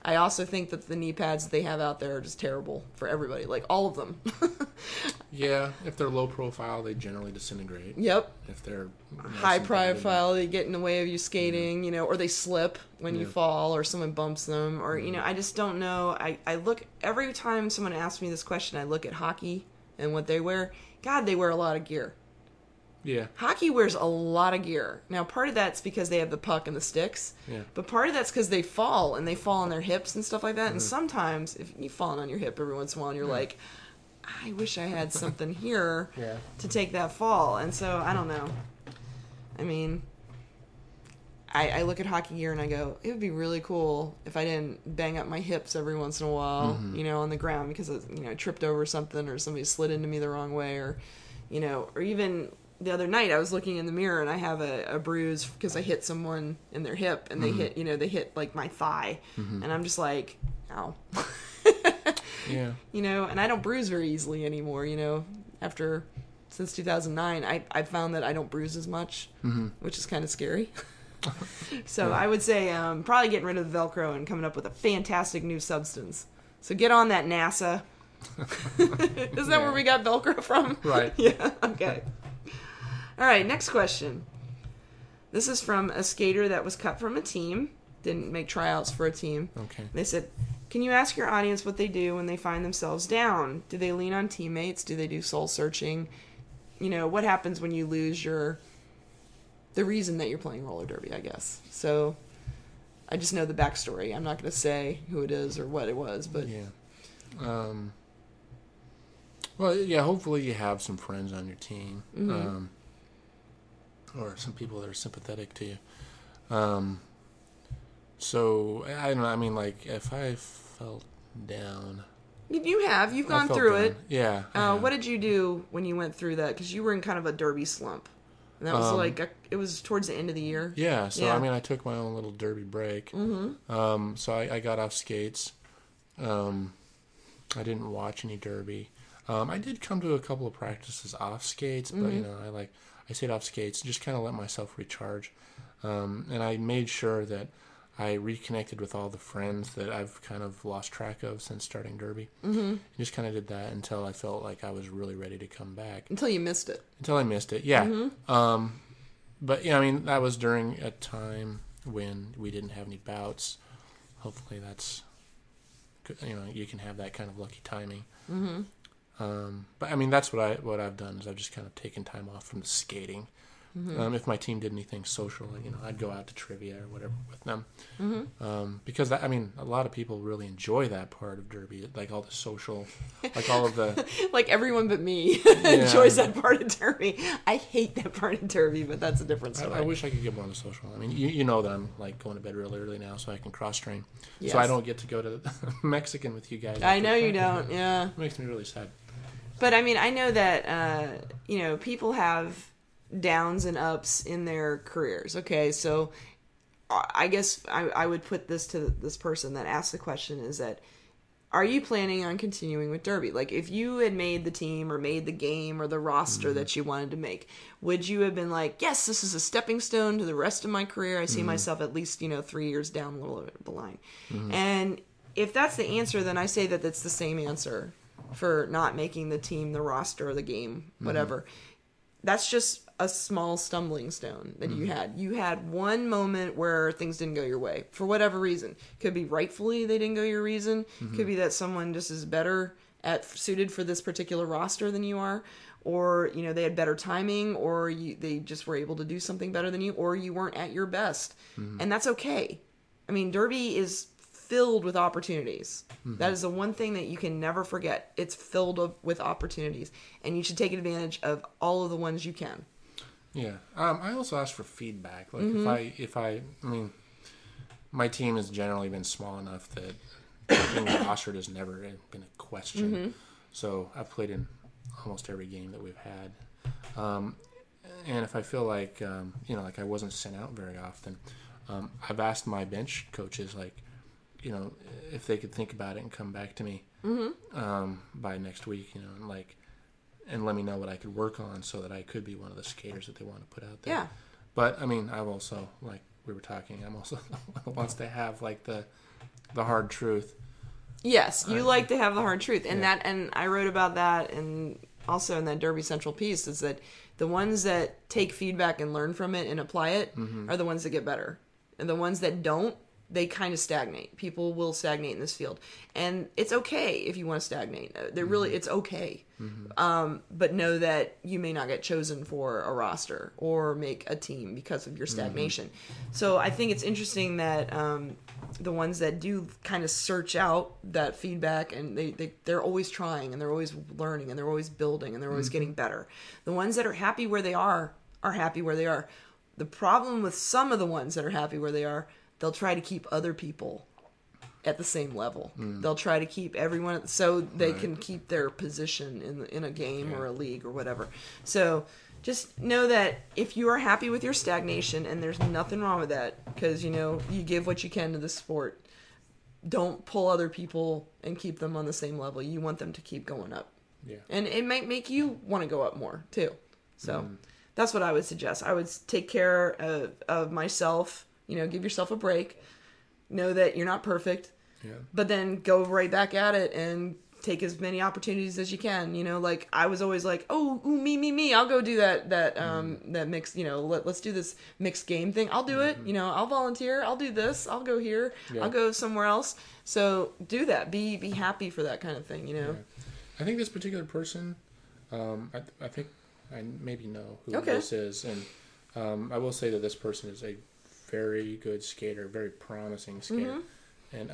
I also think that the knee pads they have out there are just terrible for everybody, like all of them. Yeah, if they're low profile, they generally disintegrate. Yep. If they're high profile, they get in the way of you skating, or they slip when you fall, or someone bumps them, or I just don't know. I look every time someone asks me this question, I look at hockey and what they wear. God, they wear a lot of gear. Yeah. Hockey wears a lot of gear. Now, part of that's because they have the puck and the sticks. Yeah. But part of that's because they fall, and they fall on their hips and stuff like that. And sometimes, if you've fallen on your hip every once in a while, and you're like, I wish I had something here to take that fall. And so, I don't know. I mean, I look at hockey gear and I go, it would be really cool if I didn't bang up my hips every once in a while, on the ground because, I tripped over something or somebody slid into me the wrong way or even... The other night I was looking in the mirror and I have a bruise because I hit someone in their hip and they hit like my thigh and I'm just like, ow. Yeah. And I don't bruise very easily anymore, since 2009 I found that I don't bruise as much, which is kind of scary. So I would say probably getting rid of the Velcro and coming up with a fantastic new substance. So get on that, NASA. Is that where we got Velcro from? Right. Yeah, okay. All right, next question. This is from a skater that was cut from a team, didn't make tryouts for a team. Okay. They said, can you ask your audience what they do when they find themselves down? Do they lean on teammates? Do they do soul searching? What happens when you lose the reason that you're playing roller derby, I guess. So I just know the backstory. I'm not going to say who it is or what it was, but... Yeah. Well, yeah, hopefully you have some friends on your team. Or some people that are sympathetic to you. So, I don't know, I mean, like, if I felt down... You've gone through it. Yeah. What did you do when you went through that? Because you were in kind of a derby slump. And that was it was towards the end of the year. Yeah, so, I mean, I took my own little derby break. So I got off skates. I didn't watch any derby. I did come to a couple of practices off skates, but, I stayed off skates and just kind of let myself recharge. And I made sure that I reconnected with all the friends that I've kind of lost track of since starting derby. And just kind of did that until I felt like I was really ready to come back. Until you missed it. Until I missed it, yeah. But, I mean, that was during a time when we didn't have any bouts. Hopefully that's, you can have that kind of lucky timing. But I mean, that's what I've done is I've just kind of taken time off from the skating. If my team did anything social, I'd go out to trivia or whatever with them. Because a lot of people really enjoy that part of derby, like all the social, like all of the like everyone but me enjoys that part of derby. I hate that part of derby, but that's a different story. I wish I could get more on the social. I mean, you know that I'm like going to bed really early now, so I can cross train. Yes. So I don't get to go to Mexican with you guys. I know you don't. Yeah, it makes me really sad. But I mean, I know that people have downs and ups in their careers. Okay, so I guess I would put this to this person that asked the question is that, are you planning on continuing with derby? Like, if you had made the team or made the game or the roster that you wanted to make, would you have been like, yes, this is a stepping stone to the rest of my career. I see myself at least 3 years down a little bit of the line. And if that's the answer, then I say that it's the same answer for not making the team, the roster, or the game, whatever. That's just a small stumbling stone that you had. You had one moment where things didn't go your way for whatever reason. Could be rightfully they didn't go your reason. Could be that someone just is better suited for this particular roster than you are, or they had better timing, or they just were able to do something better than you, or you weren't at your best, and that's okay. I mean, derby is filled with opportunities. That is the one thing that you can never forget. It's filled with opportunities, and you should take advantage of all of the ones you can. Yeah. I also ask for feedback. Like if I mean, my team has generally been small enough that being rostered has never been a question. So I've played in almost every game that we've had. And if I feel like, like I wasn't sent out very often, I've asked my bench coaches, like, if they could think about it and come back to me by next week, and let me know what I could work on so that I could be one of the skaters that they want to put out there. Yeah. But, I mean, I've also, like we were talking, I'm also wants to have, like, the the hard truth. Yes, you like to have the hard truth, and and I wrote about that, and also in that Derby Central piece is that the ones that take feedback and learn from it and apply it are the ones that get better, and the ones that don't, they kind of stagnate. People will stagnate in this field, and it's okay if you want to stagnate. It's okay. But know that you may not get chosen for a roster or make a team because of your stagnation. So I think it's interesting that the ones that do kind of search out that feedback, and they're always trying, and they're always learning, and they're always building, and they're always getting better. The ones that are happy where they are happy where they are. The problem with some of the ones that are happy where they are, they'll try to keep other people at the same level. They'll try to keep everyone so they can keep their position in a game or a league or whatever. So just know that if you are happy with your stagnation, and there's nothing wrong with that, because you give what you can to the sport, don't pull other people and keep them on the same level. You want them to keep going up. Yeah. And it might make you want to go up more too. So that's what I would suggest. I would take care of myself, give yourself a break. Know that you're not perfect, but then go right back at it and take as many opportunities as you can. Like I was always like, me. I'll go do that mixed, let's do this mixed game thing. I'll do it. I'll volunteer. I'll do this. I'll go here. I'll go somewhere else. So do that. Be happy for that kind of thing. Yeah. I think this particular person, I think I maybe know who this is, and I will say that this person is a very good skater, very promising skater, and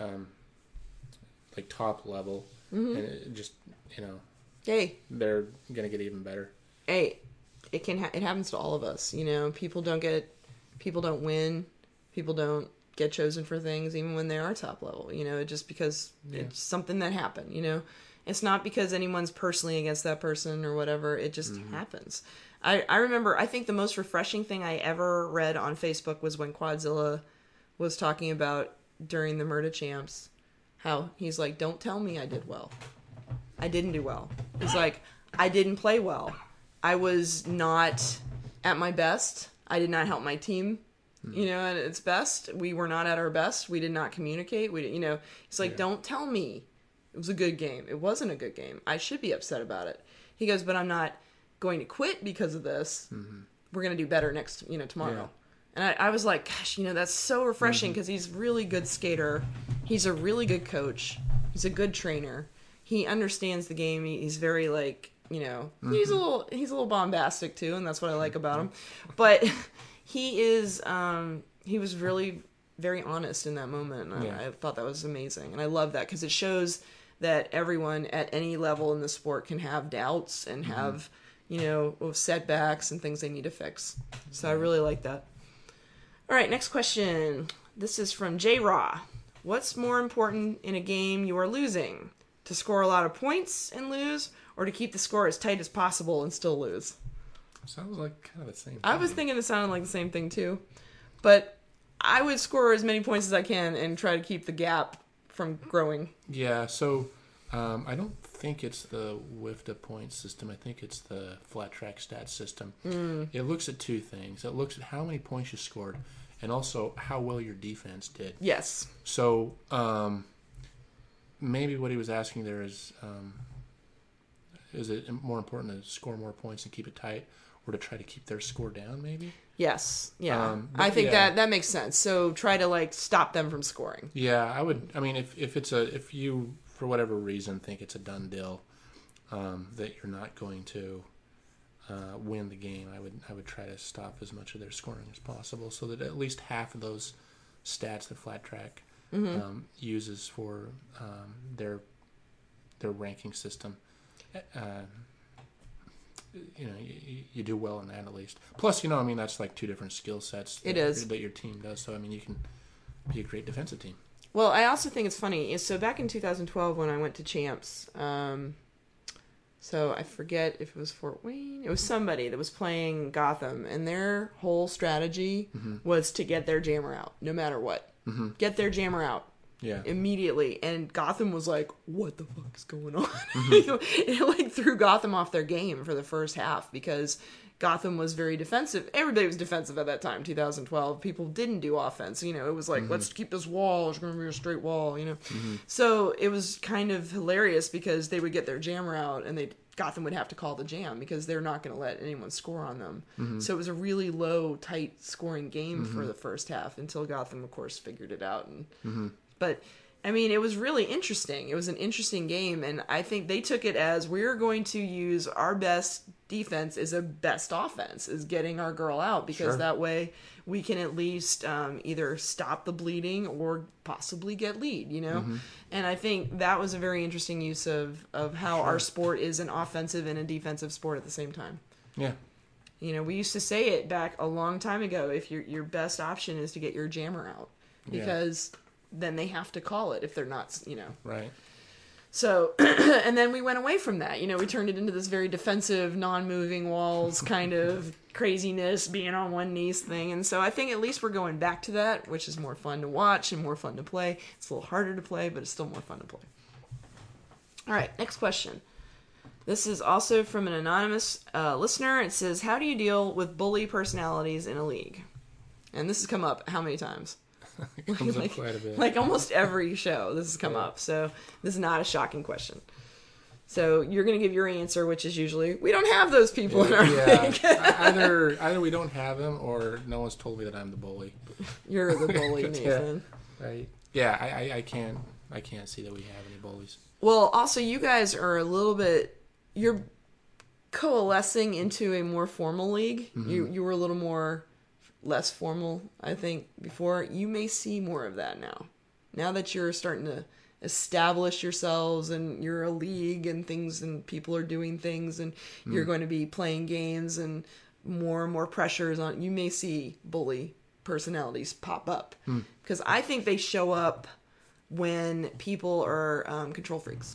like top level, and it just hey, they're gonna get even better. Hey, it happens to all of us. People don't win, people don't get chosen for things even when they are top level. Just because it's something that happened. It's not because anyone's personally against that person or whatever. It just happens. I remember, I think the most refreshing thing I ever read on Facebook was when Quadzilla was talking about during the Murda Champs, how he's like, don't tell me I did well. I didn't do well. He's like, I didn't play well. I was not at my best. I did not help my team, at its best. We were not at our best. We did not communicate. He's like, don't tell me it was a good game. It wasn't a good game. I should be upset about it. He goes, but I'm not going to quit because of this. We're going to do better tomorrow. And I was like, gosh, that's so refreshing, because he's a really good skater. He's a really good coach. He's a good trainer. He understands the game. He's very he's a little bombastic too, and that's what I like about him. But he was really very honest in that moment. And I thought that was amazing. And I love that, because it shows that everyone at any level in the sport can have doubts and have setbacks and things they need to fix. So I really like that. All right, next question. This is from J. Raw. What's more important in a game you are losing? To score a lot of points and lose, or to keep the score as tight as possible and still lose? Sounds like kind of the same thing. I was thinking it sounded like the same thing too. But I would score as many points as I can and try to keep the gap from growing. Yeah, so I don't think it's the WIFTA point system. I think it's the flat track stats system. It looks at two things. It looks at how many points you scored, and also how well your defense did. Yes. So maybe what he was asking there is it more important to score more points and keep it tight, or to try to keep their score down, maybe? Yes. Yeah. I think that makes sense. So try to stop them from scoring. Yeah, I would. I mean, if you for whatever reason think it's a done deal, that you're not going to win the game, I would try to stop as much of their scoring as possible, so that at least half of those stats that Flat Track uses for their ranking system. You do well in that at least. Plus, that's like two different skill sets that your team does. So, you can be a great defensive team. Well, I also think it's funny. So back in 2012 when I went to Champs, so I forget if it was Fort Wayne. It was somebody that was playing Gotham, and their whole strategy was to get their jammer out, no matter what. Get their jammer out. Yeah. Immediately. And Gotham was like, what the fuck is going on? It threw Gotham off their game for the first half, because Gotham was very defensive. Everybody was defensive at that time, 2012. People didn't do offense. You know, it was like, let's keep this wall. It's going to be a straight wall, you know. So it was kind of hilarious because they would get their jammer out and Gotham would have to call the jam because they're not going to let anyone score on them. So it was a really low, tight scoring game for the first half until Gotham, of course, figured it out. But I mean, it was really interesting. It was an interesting game, and I think they took it as we're going to use our best defense as a best offense, is getting our girl out, because that way we can at least either stop the bleeding or possibly get lead, you know? And I think that was a very interesting use of how our sport is an offensive and a defensive sport at the same time. Yeah. You know, we used to say it back a long time ago, if your best option is to get your jammer out, because... then they have to call it if they're not, you know. Right. So, and then we went away from that. You know, we turned it into this very defensive, non-moving walls kind of craziness, being on one knees thing. And so I think at least we're going back to that, which is more fun to watch and more fun to play. It's a little harder to play, but it's still more fun to play. All right, next question. This is also from an anonymous listener. It says, how do you deal with bully personalities in a league? And this has come up how many times? It comes up quite a bit. Like almost every show this has come up. So this is not a shocking question. So you're going to give your answer, which is usually, we don't have those people in our league. Either we don't have them, or no one's told me that I'm the bully. You're the bully, Nathan. Right. Yeah, I can't see that we have any bullies. Well, also you guys are a little bit, you're coalescing into a more formal league. You were a little more... less formal, I think, before. You may see more of that now. Now that you're starting to establish yourselves and you're a league and things and people are doing things and you're going to be playing games and more pressure is on, you may see bully personalities pop up. Because I think they show up when people are control freaks.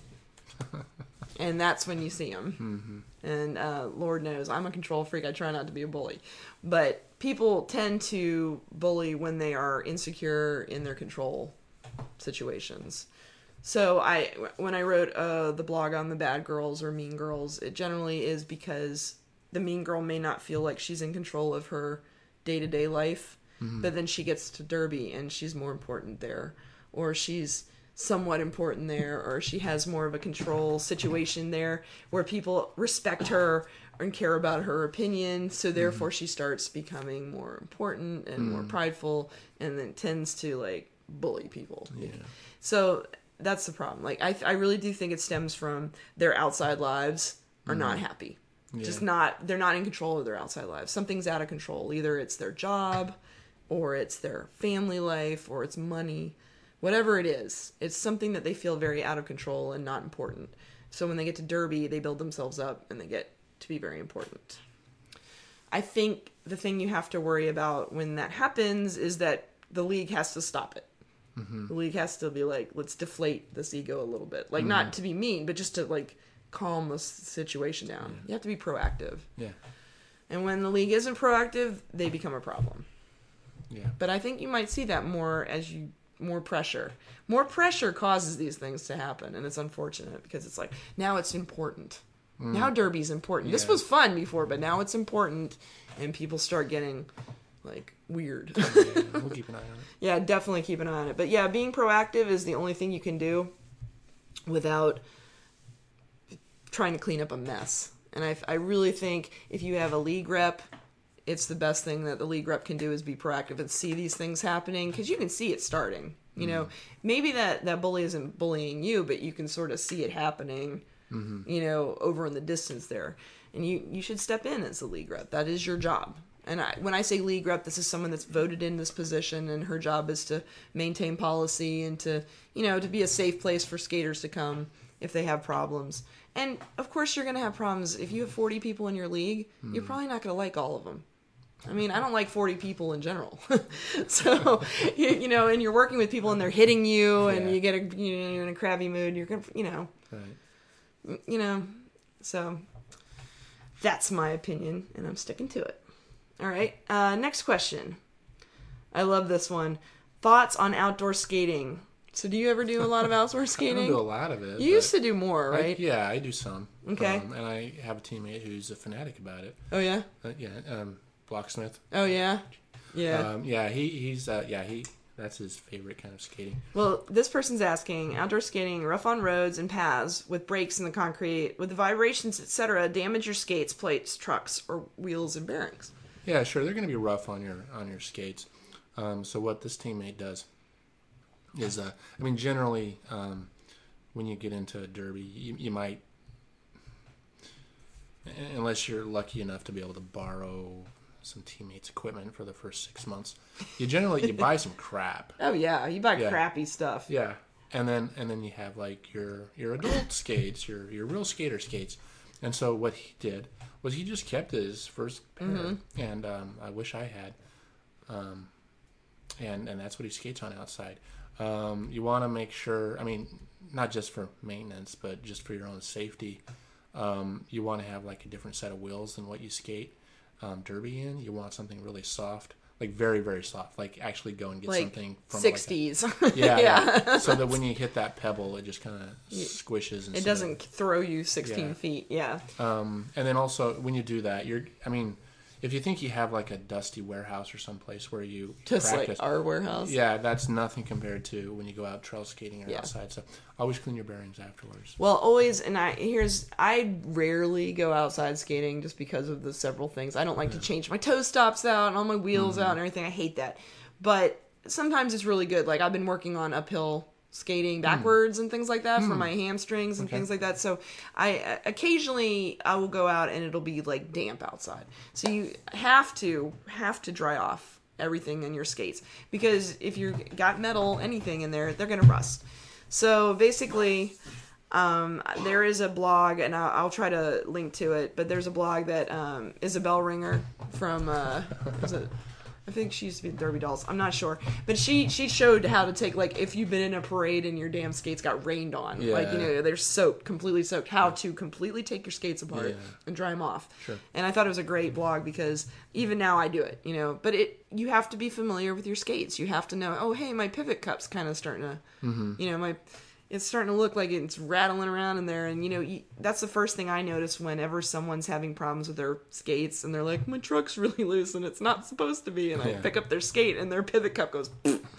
And that's when you see them. And Lord knows, I'm a control freak. I try not to be a bully. But people tend to bully when they are insecure in their control situations. So when I wrote the blog on the bad girls or mean girls, it generally is because the mean girl may not feel like she's in control of her day-to-day life. But then she gets to Derby and she's more important there. Or she's somewhat important there, or she has more of a control situation there where people respect her and care about her opinion, so therefore she starts becoming more important and more prideful, and then tends to like bully people. So that's the problem. Like I really do think it stems from their outside lives are not happy. They're not in control of their outside lives. Something's out of control. Either it's their job, or it's their family life, or it's money. Whatever it is, it's something that they feel very out of control and not important. So when they get to Derby, they build themselves up and they get to be very important. I think the thing you have to worry about when that happens is that the league has to stop it. The league has to be like, let's deflate this ego a little bit. Like, not to be mean, but just to like calm the situation down. You have to be proactive. Yeah. And when the league isn't proactive, they become a problem. Yeah. But I think you might see that more as you... More pressure causes these things to happen, and it's unfortunate because it's like, now it's important. Now Derby's important. This was fun before, but now it's important, and people start getting like weird. We'll keep an eye on it. Yeah, definitely keep an eye on it. But yeah, being proactive is the only thing you can do without trying to clean up a mess. And I really think if you have a league rep, it's the best thing that the league rep can do is be proactive and see these things happening, because you can see it starting. You know, maybe that bully isn't bullying you, but you can sort of see it happening, you know, over in the distance there. And you should step in as the league rep. That is your job. And when I say league rep, this is someone that's voted in this position, and her job is to maintain policy and to, you know, to be a safe place for skaters to come if they have problems. And, of course, you're going to have problems. If you have 40 people in your league, you're probably not going to like all of them. I mean, I don't like 40 people in general. So, you know, and you're working with people and they're hitting you and you're in a crabby mood. You're going to, you know. Right. You know, so that's my opinion and I'm sticking to it. All right. Next question. I love this one. Thoughts on outdoor skating So do you ever do a lot of outdoor skating? I don't do a lot of it. You used to do more, right? I do some. Okay. And I have a teammate who's a fanatic about it. Oh, yeah? Blocksmith. Oh, yeah? Yeah. He's that's his favorite kind of skating. Well, this person's asking, outdoor skating, rough on roads and paths with breaks in the concrete, with the vibrations, etc., damage your skates, plates, trucks, or wheels and bearings? Yeah, sure. They're going to be rough on your skates. So what this teammate does is, generally, when you get into a derby, you might, unless you're lucky enough to be able to borrow some teammates' equipment for the first 6 months, you buy some crap. Oh yeah, you buy crappy stuff. Yeah, and then you have like your adult skates, your real skater skates, and so what he did was he just kept his first pair, and I wish I had, and that's what he skates on outside. You want to make sure, not just for maintenance, but just for your own safety, you want to have like a different set of wheels than what you skate derby in. You want something really soft, like very, very soft, like actually go and get like something from 60s. Yeah. So that when you hit that pebble, it just kind of squishes. It doesn't throw you 16 feet. Yeah. And then also when you do that, if you think you have like a dusty warehouse or someplace where you just practice, like our warehouse, that's nothing compared to when you go out trail skating or outside. So always clean your bearings afterwards. Well, always, and I rarely go outside skating just because of the several things. I don't like to change my toe stops out and all my wheels out and everything. I hate that. But sometimes it's really good. Like I've been working on uphill skating backwards and things like that for my hamstrings and things like that. So I occasionally I will go out and it'll be like damp outside. So you have to dry off everything in your skates, because if you got metal, anything in there, they're going to rust. So basically there is a blog, and I'll try to link to it, but there's a blog that Isabel Ringer from I think she used to be Derby Dolls. I'm not sure. But she showed how to take, like, if you've been in a parade and your damn skates got rained on. Yeah. Like, they're soaked, completely soaked. How to completely take your skates apart and dry them off. Sure. And I thought it was a great blog because even now I do it, But you have to be familiar with your skates. You have to know, oh, hey, my pivot cup's kind of starting to, it's starting to look like it's rattling around in there. And, that's the first thing I notice whenever someone's having problems with their skates and they're like, my truck's really loose and it's not supposed to be. And I pick up their skate and their pivot cup goes,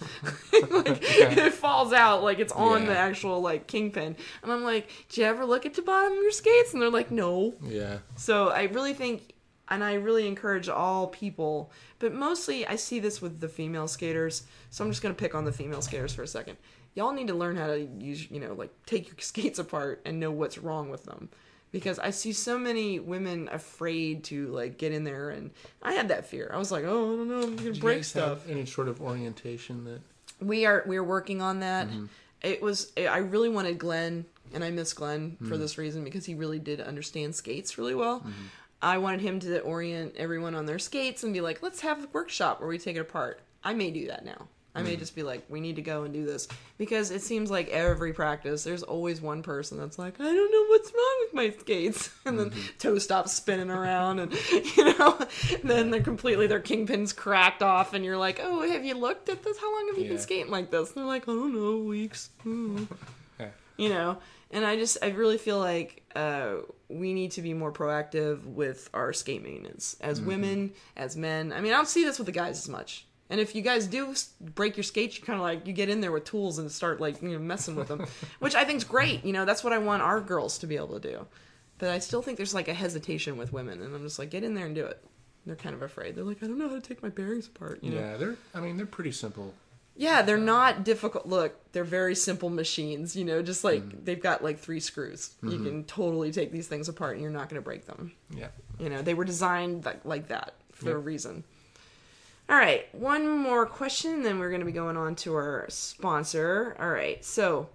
it falls out like it's on the actual, like, kingpin. And I'm like, did you ever look at the bottom of your skates? And they're like, no. Yeah. So I really think, and I really encourage all people, but mostly I see this with the female skaters. So I'm just going to pick on the female skaters for a second. Y'all need to learn how to use, take your skates apart and know what's wrong with them. Because I see so many women afraid to, like, get in there, and I had that fear. I was like, oh, I don't know, I'm going to break stuff. Have any sort of orientation that... We're working on that. I really wanted Glenn, and I miss Glenn for this reason, because he really did understand skates really well. I wanted him to orient everyone on their skates and be like, let's have a workshop where we take it apart. I may do that now. I may just be like, we need to go and do this. Because it seems like every practice, there's always one person that's like, I don't know what's wrong with my skates. And then toe stops spinning around and, then their kingpin's cracked off. And you're like, oh, have you looked at this? How long have you been skating like this? And they're like, I don't know, weeks. And I really feel like we need to be more proactive with our skate maintenance. As women, as men. I don't see this with the guys as much. And if you guys do break your skates, you kind of like, you get in there with tools and start like, messing with them, which I think is great. That's what I want our girls to be able to do. But I still think there's like a hesitation with women, and I'm just like, get in there and do it. They're kind of afraid. They're like, I don't know how to take my bearings apart. Yeah, they're pretty simple. Yeah, they're not difficult. Look, they're very simple machines, just like they've got like 3 screws. You can totally take these things apart and you're not going to break them. Yeah. They were designed like that for a reason. All right, one more question, then we're going to be going on to our sponsor. All right, so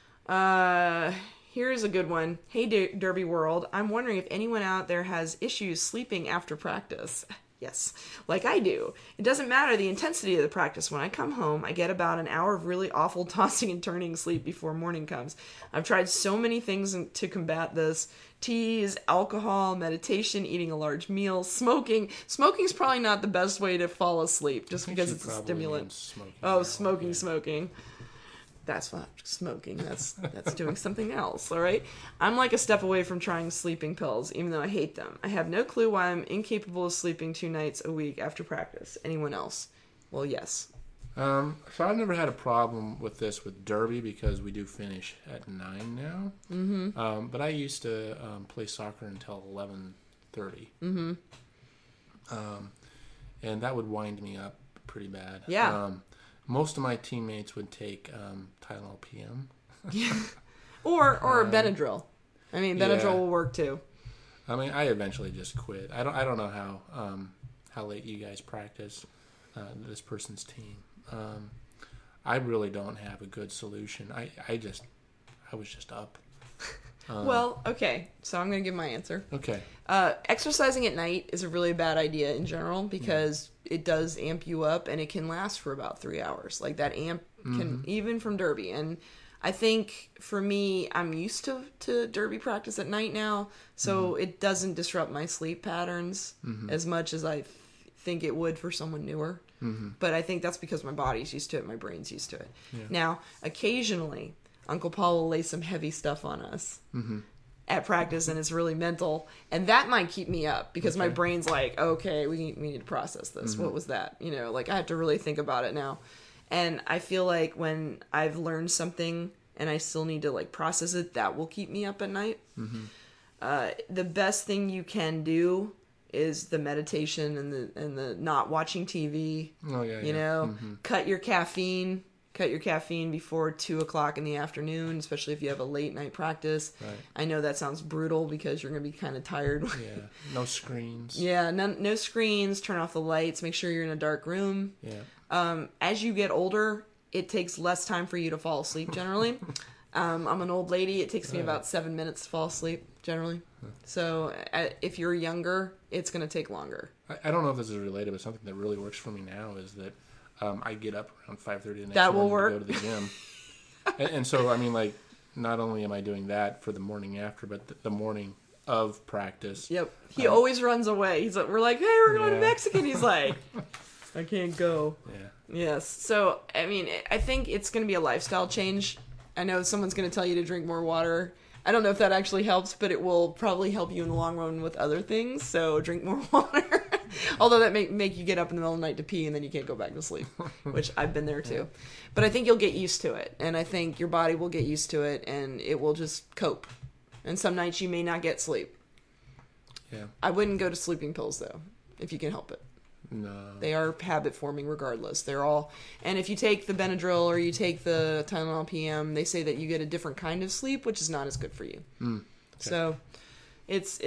here's a good one. Hey, Derby World, I'm wondering if anyone out there has issues sleeping after practice. Yes, like I do. It doesn't matter the intensity of the practice. When I come home, I get about an hour of really awful tossing and turning sleep before morning comes. I've tried so many things to combat this. Teas, alcohol, meditation, eating a large meal, smoking. Smoking's probably not the best way to fall asleep, just because it's a stimulant. Smoking. That's not smoking. That's doing something else, all right? I'm like a step away from trying sleeping pills, even though I hate them. I have no clue why I'm incapable of sleeping 2 nights a week after practice. Anyone else? Well, yes. So I've never had a problem with this with Derby because we do finish at 9 now. Mm-hmm. But I used to play soccer until 11:30. Mm-hmm. And that would wind me up pretty bad. Yeah. Most of my teammates would take Tylenol PM. or Benadryl. I mean, Benadryl will work too. I mean, I eventually just quit. I don't know how late you guys practice this person's team. I really don't have a good solution. I was just up. Well, okay. So I'm going to give my answer. Okay. Exercising at night is a really bad idea in general because it does amp you up and it can last for about 3 hours. Like that amp can, even from Derby. And I think for me, I'm used to Derby practice at night now. So it doesn't disrupt my sleep patterns as much as I think it would for someone newer. But I think that's because my body's used to it. My brain's used to it. Yeah. Now, occasionally, Uncle Paul will lay some heavy stuff on us at practice, and it's really mental. And that might keep me up because my brain's like, okay, we need to process this. What was that? You know, like I have to really think about it now. And I feel like when I've learned something and I still need to like process it, that will keep me up at night. The best thing you can do is the meditation and the not watching TV. Oh yeah. You know, cut your caffeine before 2:00 in the afternoon, especially if you have a late night practice. Right. I know that sounds brutal because you're going to be kind of tired. Yeah. No screens. Yeah. No screens. Turn off the lights. Make sure you're in a dark room. Yeah. As you get older, it takes less time for you to fall asleep generally. I'm an old lady. It takes me about 7 minutes to fall asleep generally. So if you're younger, it's going to take longer. I don't know if this is related, but something that really works for me now is that I get up around 5:30 the next that will morning work. to go to the gym. and so, I mean, like, not only am I doing that for the morning after, but the morning of practice. Yep. He always runs away. He's like, we're like, hey, we're going to Mexican. He's like, I can't go. Yeah. Yes. So, I mean, I think it's going to be a lifestyle change. I know someone's going to tell you to drink more water. I don't know if that actually helps, but it will probably help you in the long run with other things. So drink more water. Although that may make you get up in the middle of the night to pee and then you can't go back to sleep, which I've been there too. But I think you'll get used to it. And I think your body will get used to it and it will just cope. And some nights you may not get sleep. Yeah. I wouldn't go to sleeping pills though, if you can help it. No. They are habit forming regardless. They're all, and if you take the Benadryl or you take the Tylenol PM, they say that you get a different kind of sleep, which is not as good for you. Okay. So it's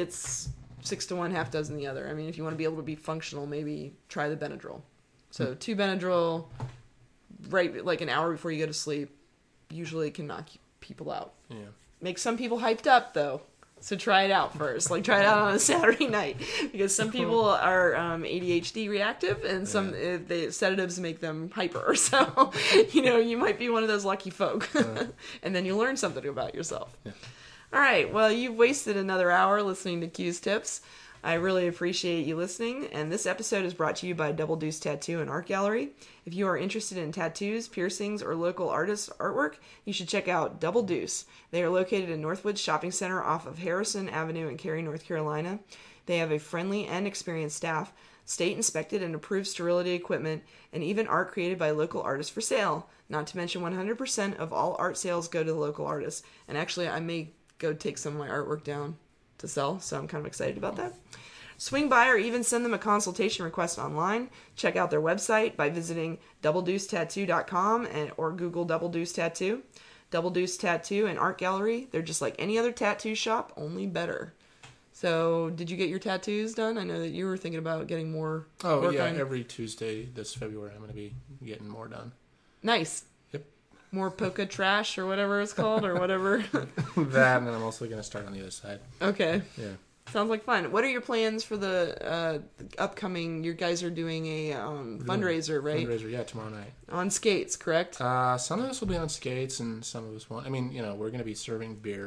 6 to 1, half dozen the other. I mean, if you want to be able to be functional, maybe try the Benadryl. So 2 Benadryl, right, like an hour before you go to sleep, usually can knock people out. Yeah. Makes some people hyped up though. So try it out first. Like, try it out on a Saturday night. Because some people are ADHD reactive, and some sedatives make them hyper. So, you might be one of those lucky folk. And then you'll learn something about yourself. Yeah. All right. Well, you've wasted another hour listening to Q's Tips. I really appreciate you listening, and this episode is brought to you by Double Deuce Tattoo and Art Gallery. If you are interested in tattoos, piercings, or local artists' artwork, you should check out Double Deuce. They are located in Northwoods Shopping Center off of Harrison Avenue in Cary, North Carolina. They have a friendly and experienced staff, state-inspected and approved sterility equipment, and even art created by local artists for sale. Not to mention 100% of all art sales go to the local artists. And actually, I may go take some of my artwork down to sell, so I'm kind of excited about that. Swing by or even send them a consultation request online. Check out their website by visiting doubledeucetattoo.com or Google Double Deuce Tattoo. Double Deuce Tattoo and Art Gallery, they're just like any other tattoo shop, only better. So, did you get your tattoos done? I know that you were thinking about getting more work on. Every Tuesday this February I'm going to be getting more done. Nice. Yep. More polka trash or whatever it's called or whatever. That, and then I'm also going to start on the other side. Okay. Yeah. Sounds like fun. What are your plans for the upcoming? You guys are doing a fundraiser, right? Fundraiser, yeah, tomorrow night. On skates, correct? Some of us will be on skates, and some of us won't. I mean, we're going to be serving beer.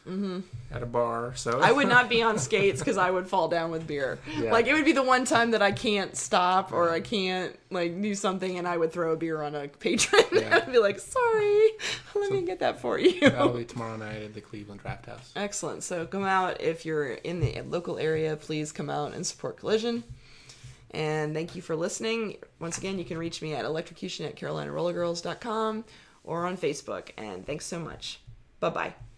at a bar. So I would not be on skates because I would fall down with beer. Yeah. Like, it would be the one time that I can't stop or I can't, like, do something, and I would throw a beer on a patron. Yeah. I'd be like, sorry, let me get that for you. That'll be tomorrow night at the Cleveland Draft House. Excellent. So come out. If you're in the local area, please come out and support Collision. And thank you for listening. Once again, you can reach me at electrocution@carolinarollergirls.com or on Facebook. And thanks so much. Bye-bye.